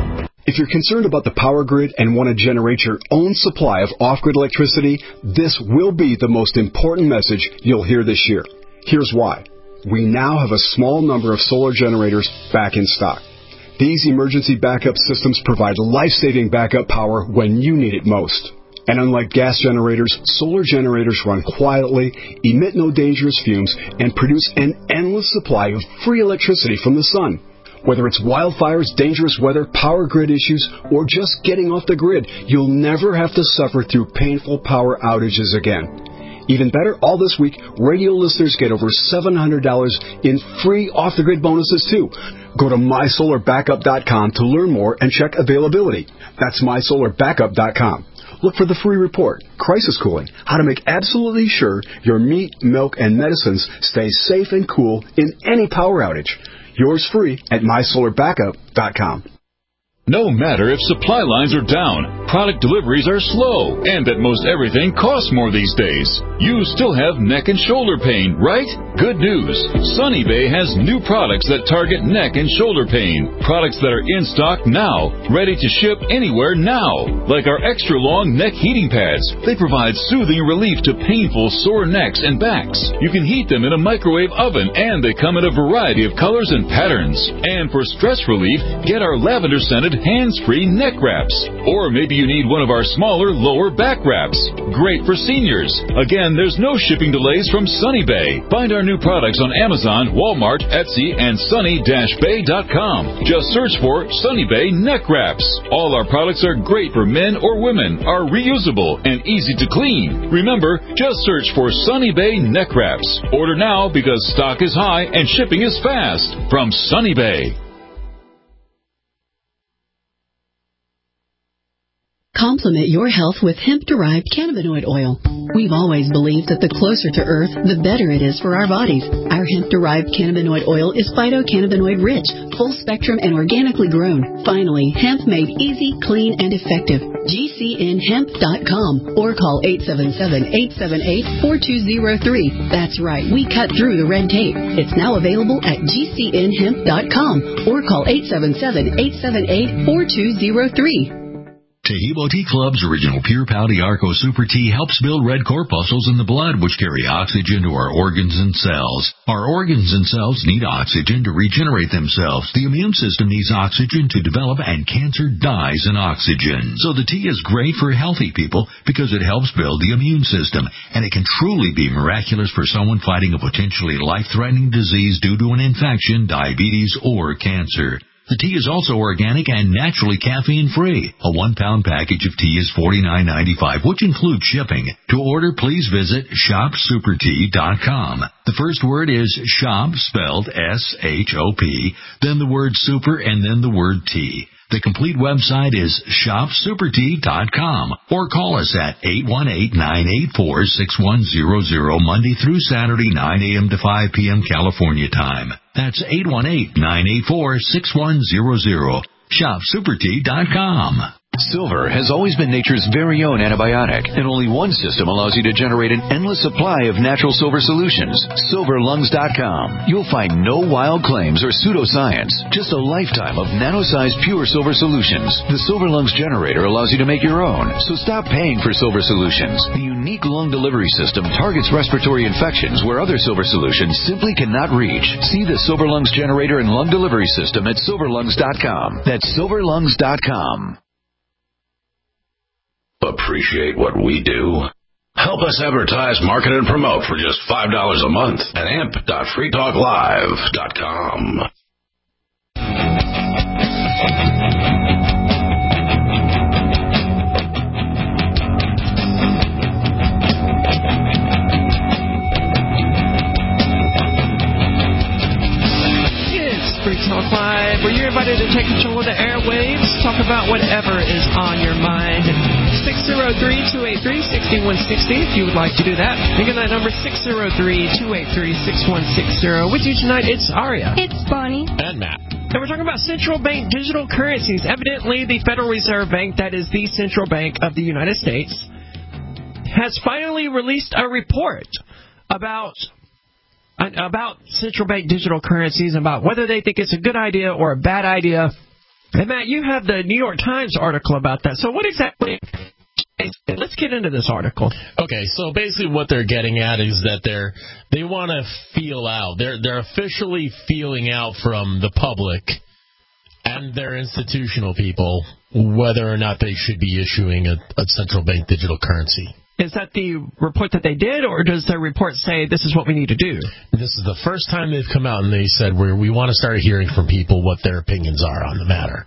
Speaker 18: If you're concerned about the power grid and want to generate your own supply of off-grid electricity, this will be the most important message you'll hear this year. Here's why. We now have a small number of solar generators back in stock. These emergency backup systems provide life-saving backup power when you need it most. And unlike gas generators, solar generators run quietly, emit no dangerous fumes, and produce an endless supply of free electricity from the sun. Whether it's wildfires, dangerous weather, power grid issues, or just getting off the grid, you'll never have to suffer through painful power outages again. Even better, all this week, radio listeners get over seven hundred dollars in free off-the-grid bonuses, too. Go to my solar backup dot com to learn more and check availability. That's my solar backup dot com. Look for the free report, Crisis Cooling, how to make absolutely sure your meat, milk, and medicines stay safe and cool in any power outage. Yours free at my solar backup dot com.
Speaker 12: No matter if supply lines are down, product deliveries are slow, and that most everything costs more these days, you still have neck and shoulder pain, right? Good news. Sunny Bay has new products that target neck and shoulder pain. Products that are in stock now, ready to ship anywhere now. Like our extra long neck heating pads. They provide soothing relief to painful sore necks and backs. You can heat them in a microwave oven, and they come in a variety of colors and patterns. And for stress relief, get our lavender scented hands-free neck wraps. Or maybe you need one of our smaller lower back wraps. Great for seniors. Again, there's no shipping delays from Sunny Bay. Find our new products on Amazon, Walmart, Etsy, and sunny dash bay dot com. Just search for Sunny Bay neck wraps. All our products are great for men or women, are reusable, and easy to clean. Remember, just search for Sunny Bay neck wraps. Order now because stock is high and shipping is fast. From Sunny Bay.
Speaker 19: Complement your health with hemp-derived cannabinoid oil. We've always believed that the closer to Earth, the better it is for our bodies. Our hemp-derived cannabinoid oil is phytocannabinoid-rich, full-spectrum, and organically grown. Finally, hemp made easy, clean, and effective. G C N hemp dot com or call eight seven seven, eight seven eight, four two zero three. That's right, we cut through the red tape. It's now available at G C N hemp dot com or call eight seven seven, eight seven eight, four two zero three.
Speaker 11: Taheebo Tea Club's original Pure Pouty Arco Super Tea helps build red corpuscles in the blood, which carry oxygen to our organs and cells. Our organs and cells need oxygen to regenerate themselves. The immune system needs oxygen to develop, and cancer dies in oxygen. So the tea is great for healthy people because it helps build the immune system, and it can truly be miraculous for someone fighting a potentially life-threatening disease due to an infection, diabetes, or cancer. The tea is also organic and naturally caffeine-free. A one-pound package of tea is forty-nine ninety-five, which includes shipping. To order, please visit shop super tea dot com. The first word is shop, spelled S H O P, then the word super, and then the word tea. The complete website is shop super tea dot com or call us at eight one eight, nine eight four, six one zero zero Monday through Saturday, nine a.m. to five p.m. California time. That's eight one eight, nine eight four, six one zero zero. shop super tea dot com.
Speaker 20: Silver has always been nature's very own antibiotic, and only one system allows you to generate an endless supply of natural silver solutions. silver lungs dot com. You'll find no wild claims or pseudoscience, just a lifetime of nano-sized pure silver solutions. The Silver Lungs generator allows you to make your own, so stop paying for silver solutions. The unique lung delivery system targets respiratory infections where other silver solutions simply cannot reach. See the Silver Lungs generator and lung delivery system at silver lungs dot com. That's silver lungs dot com.
Speaker 10: Appreciate what we do? Help us advertise, market, and promote for just five dollars a month at amp dot free talk live dot com.
Speaker 3: It's Free Talk Live, where you're invited to take control of the airwaves, talk about whatever is on your mind. six oh three, two eight three, six one six oh if you would like to do that. Again, that number six oh three, two eight three, six one six oh. With you tonight, it's Aria.
Speaker 4: It's Bonnie.
Speaker 2: And Matt.
Speaker 3: And we're talking about central bank digital currencies. Evidently, the Federal Reserve Bank, that is the central bank of the United States, has finally released a report about about central bank digital currencies, about whether they think it's a good idea or a bad idea. And Matt, you have the New York Times article about that. So what exactly... Let's get into this article.
Speaker 2: Okay, so basically what they're getting at is that they're they want to feel out. They're they're officially feeling out from the public and their institutional people whether or not they should be issuing a, a central bank digital currency.
Speaker 3: Is that the report that they did, or does the report say this is what we need to do?
Speaker 2: This is the first time they've come out and they said we we want to start hearing from people what their opinions are on the matter.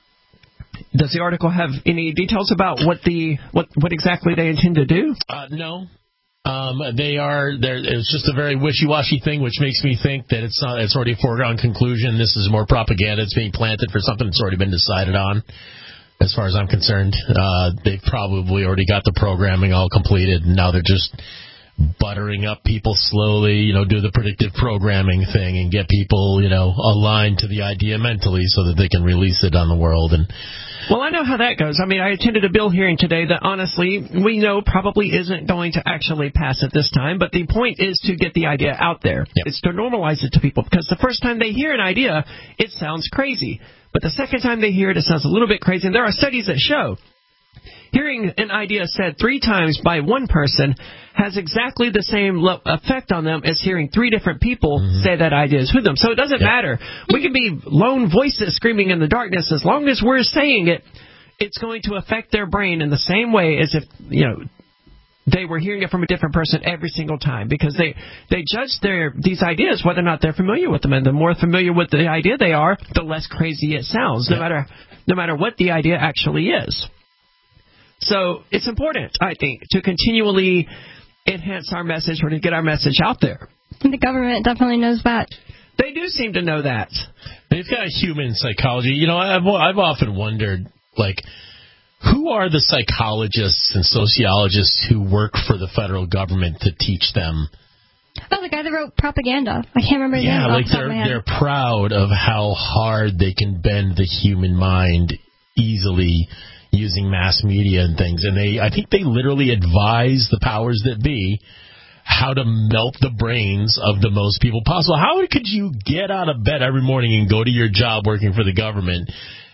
Speaker 3: Does the article have any details about what the what, what exactly they intend to do?
Speaker 2: Uh, no. Um, they are. It's just a very wishy-washy thing, which makes me think that it's not. It's already a foregone conclusion. This is more propaganda. It's being planted for something that's already been decided on. As far as I'm concerned, uh, they've probably already got the programming all completed, and now they're just buttering up people slowly, you know, do the predictive programming thing and get people, you know, aligned to the idea mentally so that they can release it on the world. And
Speaker 3: well, I know how that goes. I mean, I attended a bill hearing today that, honestly, we know probably isn't going to actually pass at this time, but the point is to get the idea out there. Yep. It's to normalize it to people, because the first time they hear an idea, it sounds crazy. But the second time they hear it, it sounds a little bit crazy. And there are studies that show hearing an idea said three times by one person has exactly the same lo- effect on them as hearing three different people mm-hmm. say that idea is with them. So it doesn't yeah. matter. We can be lone voices screaming in the darkness. As long as we're saying it, it's going to affect their brain in the same way as if, you know, they were hearing it from a different person every single time, because they, they judge their these ideas whether or not they're familiar with them. And the more familiar with the idea they are, the less crazy it sounds, no yeah. matter no matter what the idea actually is. So it's important, I think, to continually enhance our message or to get our message out there.
Speaker 4: The government definitely knows that.
Speaker 3: They do seem to know that.
Speaker 2: They've got human psychology. You know, I've I've often wondered, like, Who are the psychologists and sociologists who work for the federal government to teach them?
Speaker 4: Oh, the guy that wrote Propaganda. I can't remember his
Speaker 2: yeah,
Speaker 4: name.
Speaker 2: like they're they're proud of how hard they can bend the human mind easily using mass media and things. And they, I think they literally advise the powers that be how to melt the brains of the most people possible. How could you get out of bed every morning and go to your job working for the government,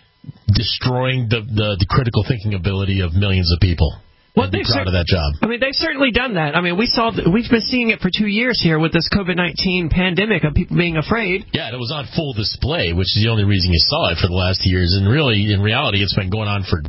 Speaker 2: destroying the, the, the critical thinking ability of millions of people?
Speaker 3: Well,
Speaker 2: and be
Speaker 3: they've
Speaker 2: proud
Speaker 3: cer-
Speaker 2: of that job.
Speaker 3: I mean, they've certainly done that. I mean, we saw th- we've been seeing it for two years here with this COVID nineteen pandemic of people being afraid.
Speaker 2: Yeah, and it was on full display, which is the only reason you saw it for the last years. And really, in reality, it's been going on for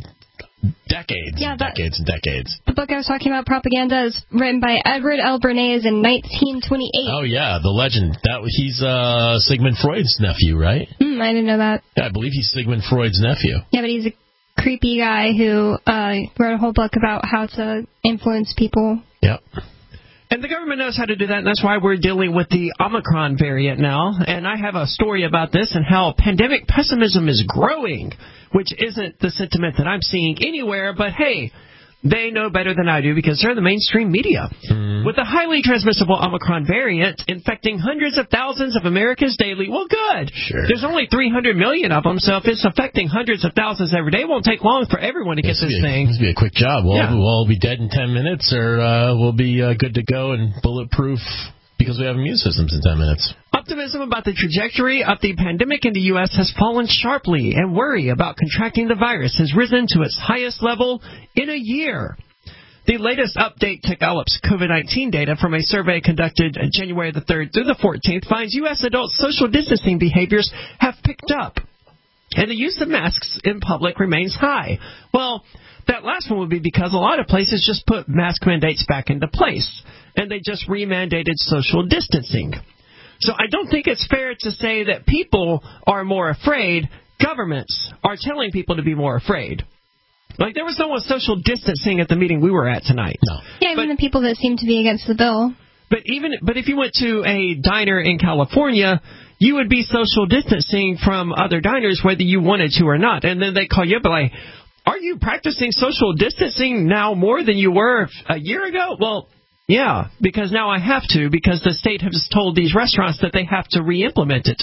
Speaker 2: decades
Speaker 4: yeah,
Speaker 2: and decades and decades.
Speaker 4: The book I was talking about, Propaganda, is written by Edward L. Bernays in nineteen twenty-eight.
Speaker 2: Oh, yeah, the legend. That He's uh, Sigmund Freud's nephew, right?
Speaker 4: Hmm, I didn't know that.
Speaker 2: Yeah, I believe he's Sigmund Freud's nephew.
Speaker 4: Yeah, but he's a creepy guy who uh, wrote a whole book about how to influence people.
Speaker 2: Yep.
Speaker 3: And the government knows how to do that, and that's why we're dealing with the Omicron variant now. And I have a story about this and how pandemic pessimism is growing, which isn't the sentiment that I'm seeing anywhere, but hey, they know better than I do because they're the mainstream media. Mm. With the highly transmissible Omicron variant infecting hundreds of thousands of Americans daily, well, good.
Speaker 2: Sure.
Speaker 3: There's only three hundred million of them, so if it's affecting hundreds of thousands every day, it won't take long for everyone to get this,
Speaker 2: this
Speaker 3: thing.
Speaker 2: This will be a quick job. We'll,
Speaker 3: yeah.
Speaker 2: we'll all be dead in ten minutes, or uh, we'll be uh, good to go and bulletproof because we have immune systems in ten minutes.
Speaker 3: Optimism about the trajectory of the pandemic in the U S has fallen sharply, and worry about contracting the virus has risen to its highest level in a year. The latest update to Gallup's COVID nineteen data from a survey conducted January the third through the fourteenth finds U S adults' social distancing behaviors have picked up, and the use of masks in public remains high. Well, that last one would be because a lot of places just put mask mandates back into place, and they just remandated social distancing. So I don't think it's fair to say that people are more afraid. Governments are telling people to be more afraid. Like, there was no one social distancing at the meeting we were at tonight.
Speaker 2: No.
Speaker 4: Yeah, even but, the people that seem to be against the bill.
Speaker 3: But even but if you went to a diner in California, you would be social distancing from other diners whether you wanted to or not. And then they call you up and like, are you practicing social distancing now more than you were a year ago? Well, yeah, because now I have to, because the state has told these restaurants that they have to re-implement it.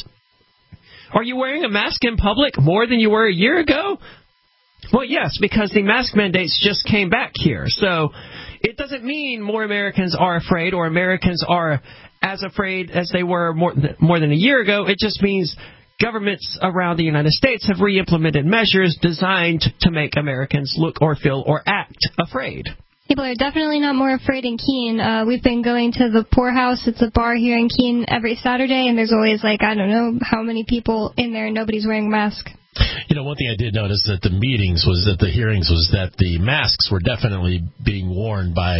Speaker 3: Are you wearing a mask in public more than you were a year ago? Well, yes, because the mask mandates just came back here. So it doesn't mean more Americans are afraid or Americans are as afraid as they were more, more than a year ago. It just means governments around the United States have re-implemented measures designed to make Americans look or feel or act afraid.
Speaker 4: People are definitely not more afraid in Keene. Uh, we've been going to the Poorhouse. It's a bar here in Keene every Saturday, and there's always, like, I don't know how many people in there, and nobody's wearing a mask.
Speaker 2: You know, one thing I did notice at the meetings was that the hearings was that the masks were definitely being worn by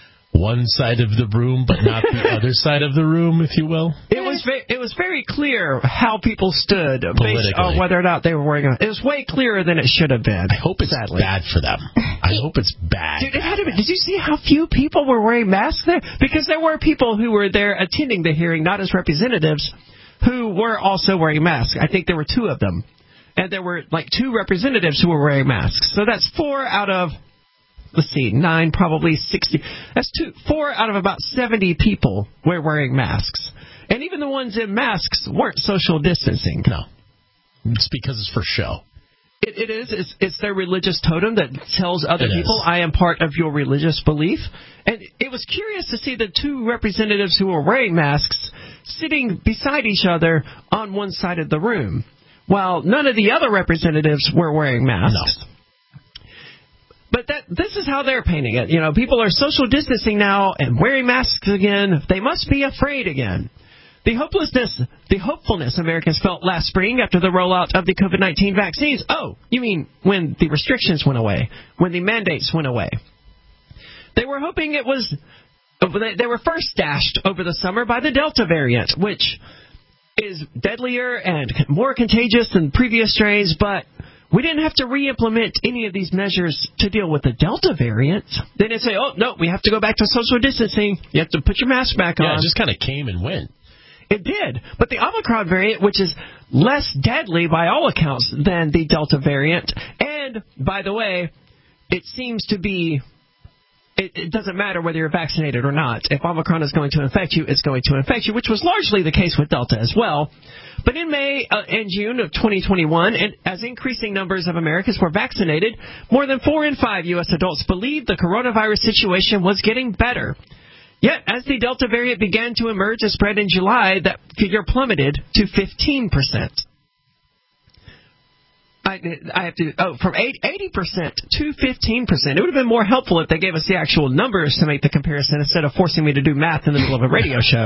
Speaker 2: one side of the room, but not the other side of the room, if you will.
Speaker 3: It was ve- it was very clear how people stood based on whether or not they were wearing it. It was way clearer than it should have been.
Speaker 2: I hope it's
Speaker 3: sadly.
Speaker 2: bad for them. I hope it's bad.
Speaker 3: Dude, it had to be, did you see how few people were wearing masks there? Because there were people who were there attending the hearing, not as representatives, who were also wearing masks. I think there were two of them. And there were like two representatives who were wearing masks. So that's four out of, let's see, nine, probably sixty. That's two, four out of about seventy people were wearing masks. And even the ones in masks weren't social distancing.
Speaker 2: No. It's because it's for show.
Speaker 3: It, it is. It's, it's their religious totem that tells other
Speaker 2: it
Speaker 3: people,
Speaker 2: is.
Speaker 3: I am part of your religious belief. And it was curious to see the two representatives who were wearing masks sitting beside each other on one side of the room, while none of the other representatives were wearing masks.
Speaker 2: No.
Speaker 3: But that this is how they're painting it. You know, people are social distancing now and wearing masks again. They must be afraid again. The hopelessness, the hopefulness Americans felt last spring after the rollout of the COVID nineteen vaccines. Oh, you mean when the restrictions went away, when the mandates went away. They were hoping it was, they were first dashed over the summer by the Delta variant, which is deadlier and more contagious than previous strains, but we didn't have to re-implement any of these measures to deal with the Delta variant. They didn't say, oh, no, we have to go back to social distancing. You have to put your mask back
Speaker 2: yeah,
Speaker 3: on.
Speaker 2: Yeah, it just kind of came and went.
Speaker 3: It did. But the Omicron variant, which is less deadly by all accounts than the Delta variant, and, by the way, it seems to be, it, it doesn't matter whether you're vaccinated or not. If Omicron is going to infect you, it's going to infect you, which was largely the case with Delta as well. But in May uh, and June of twenty twenty-one, and as increasing numbers of Americans were vaccinated, more than four in five U S adults believed the coronavirus situation was getting better. Yet, as the Delta variant began to emerge and spread in July, that figure plummeted to fifteen percent. I, I have to, oh, from eighty percent to fifteen percent. It would have been more helpful if they gave us the actual numbers to make the comparison instead of forcing me to do math in the middle of a radio show.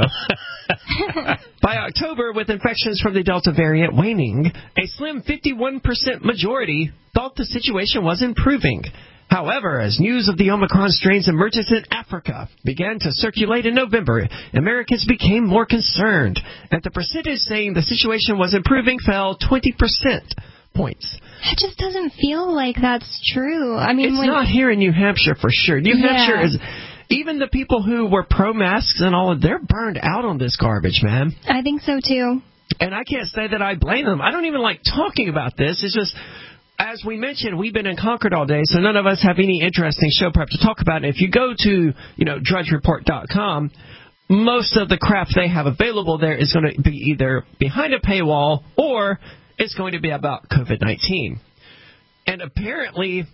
Speaker 3: By October, with infections from the Delta variant waning, a slim fifty-one percent majority thought the situation was improving. However, as news of the Omicron strain's emergence in Africa began to circulate in November, Americans became more concerned, and the percentage saying the situation was improving fell twenty percent points.
Speaker 4: It just doesn't feel like that's true. I mean,
Speaker 3: it's
Speaker 4: when...
Speaker 3: not here in New Hampshire for sure. New
Speaker 4: yeah.
Speaker 3: Hampshire is, even the people who were pro-masks and all of, they're burned out on this garbage, man.
Speaker 4: I think so too.
Speaker 3: And I can't say that I blame them. I don't even like talking about this. It's just, as we mentioned, we've been in Concord all day, so none of us have any interesting show prep to talk about. And if you go to, you know, drudge report dot com, most of the crap they have available there is going to be either behind a paywall or it's going to be about COVID nineteen. And apparently,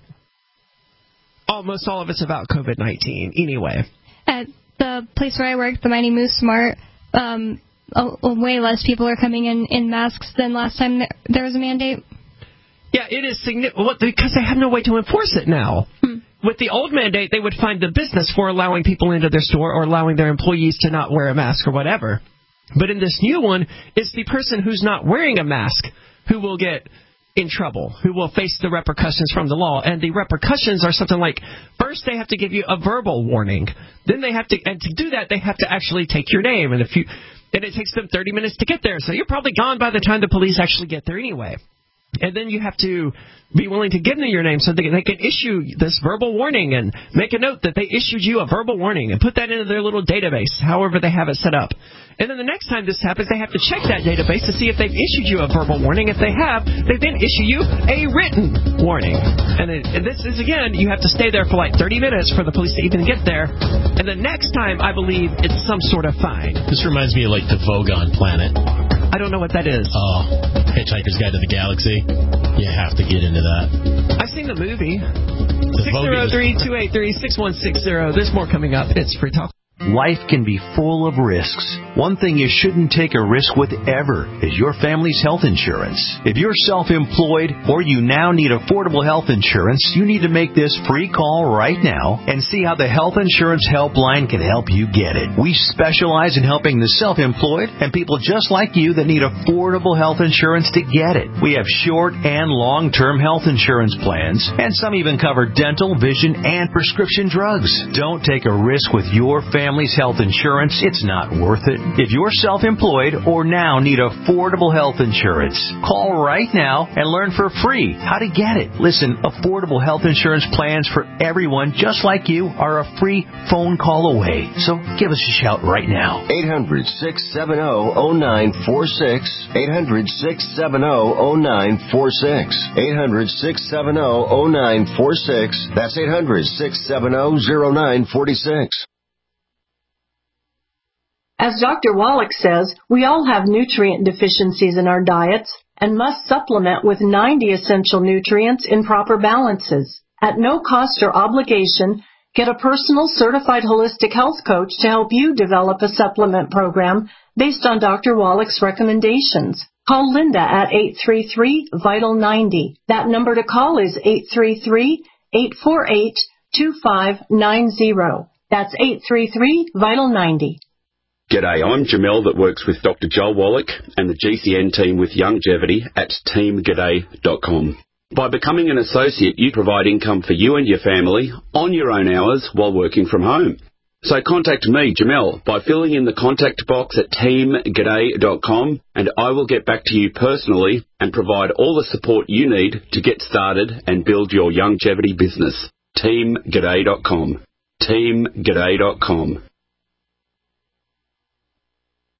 Speaker 3: almost all of it's about COVID nineteen anyway.
Speaker 4: At the place where I work, the Mighty Moose Smart, um, a, a way less people are coming in in masks than last time there, there was a mandate.
Speaker 3: Yeah, it is significant because they have no way to enforce it now. Hmm. With the old mandate, they would find the business for allowing people into their store or allowing their employees to not wear a mask or whatever. But in this new one, it's the person who's not wearing a mask who will get in trouble, who will face the repercussions from the law. And the repercussions are something like, first they have to give you a verbal warning. Then they have to, and to do that, they have to actually take your name. And if you, and it takes them thirty minutes to get there. So you're probably gone by the time the police actually get there anyway. And then you have to be willing to give them your name so they can, they can issue this verbal warning and make a note that they issued you a verbal warning and put that into their little database, however they have it set up. And then the next time this happens, they have to check that database to see if they've issued you a verbal warning. If they have, they then issue you a written warning. And, it, and this is, again, you have to stay there for like thirty minutes for the police to even get there. And the next time, I believe, it's some sort of fine.
Speaker 2: This reminds me of like the Vogon planet.
Speaker 3: I don't know what that is.
Speaker 2: Oh, Hitchhiker's Guide to the Galaxy. You have to get into that.
Speaker 3: I've seen the movie. six oh three, two eight three, six one six zero. There's more coming up. It's Free Talk.
Speaker 21: Life can be full of risks. One thing you shouldn't take a risk with ever is your family's health insurance. If you're self-employed or you now need affordable health insurance, you need to make this free call right now and see how the Health Insurance Helpline can help you get it. We specialize in helping the self-employed and people just like you that need affordable health insurance to get it. We have short and long-term health insurance plans, and some even cover dental, vision, and prescription drugs. Don't take a risk with your family. Family's health insurance, it's not worth it. If you're self-employed or now need affordable health insurance, call right now and learn for free how to get it. Listen, affordable health insurance plans for everyone just like you are a free phone call away. So give us a shout right now.
Speaker 7: eight hundred, six seven zero, zero nine four six. eight hundred, six seven zero, zero nine four six. eight hundred, six seven zero, zero nine four six. That's eight hundred, six seven zero, zero nine four six.
Speaker 22: As Doctor Wallach says, we all have nutrient deficiencies in our diets and must supplement with ninety essential nutrients in proper balances. At no cost or obligation, get a personal certified holistic health coach to help you develop a supplement program based on Doctor Wallach's recommendations. Call Linda at eight three three, vital ninety. That number to call is eight three three, eight four eight, two five nine zero. That's eight three three, vital ninety.
Speaker 8: G'day, I'm Jamel that works with Doctor Joel Wallach and the G C N team with Longevity at team g'day dot com. By becoming an associate, you provide income for you and your family on your own hours while working from home. So contact me, Jamel, by filling in the contact box at team g'day dot com, and I will get back to you personally and provide all the support you need to get started and build your longevity business. team g'day dot com. team g'day dot com.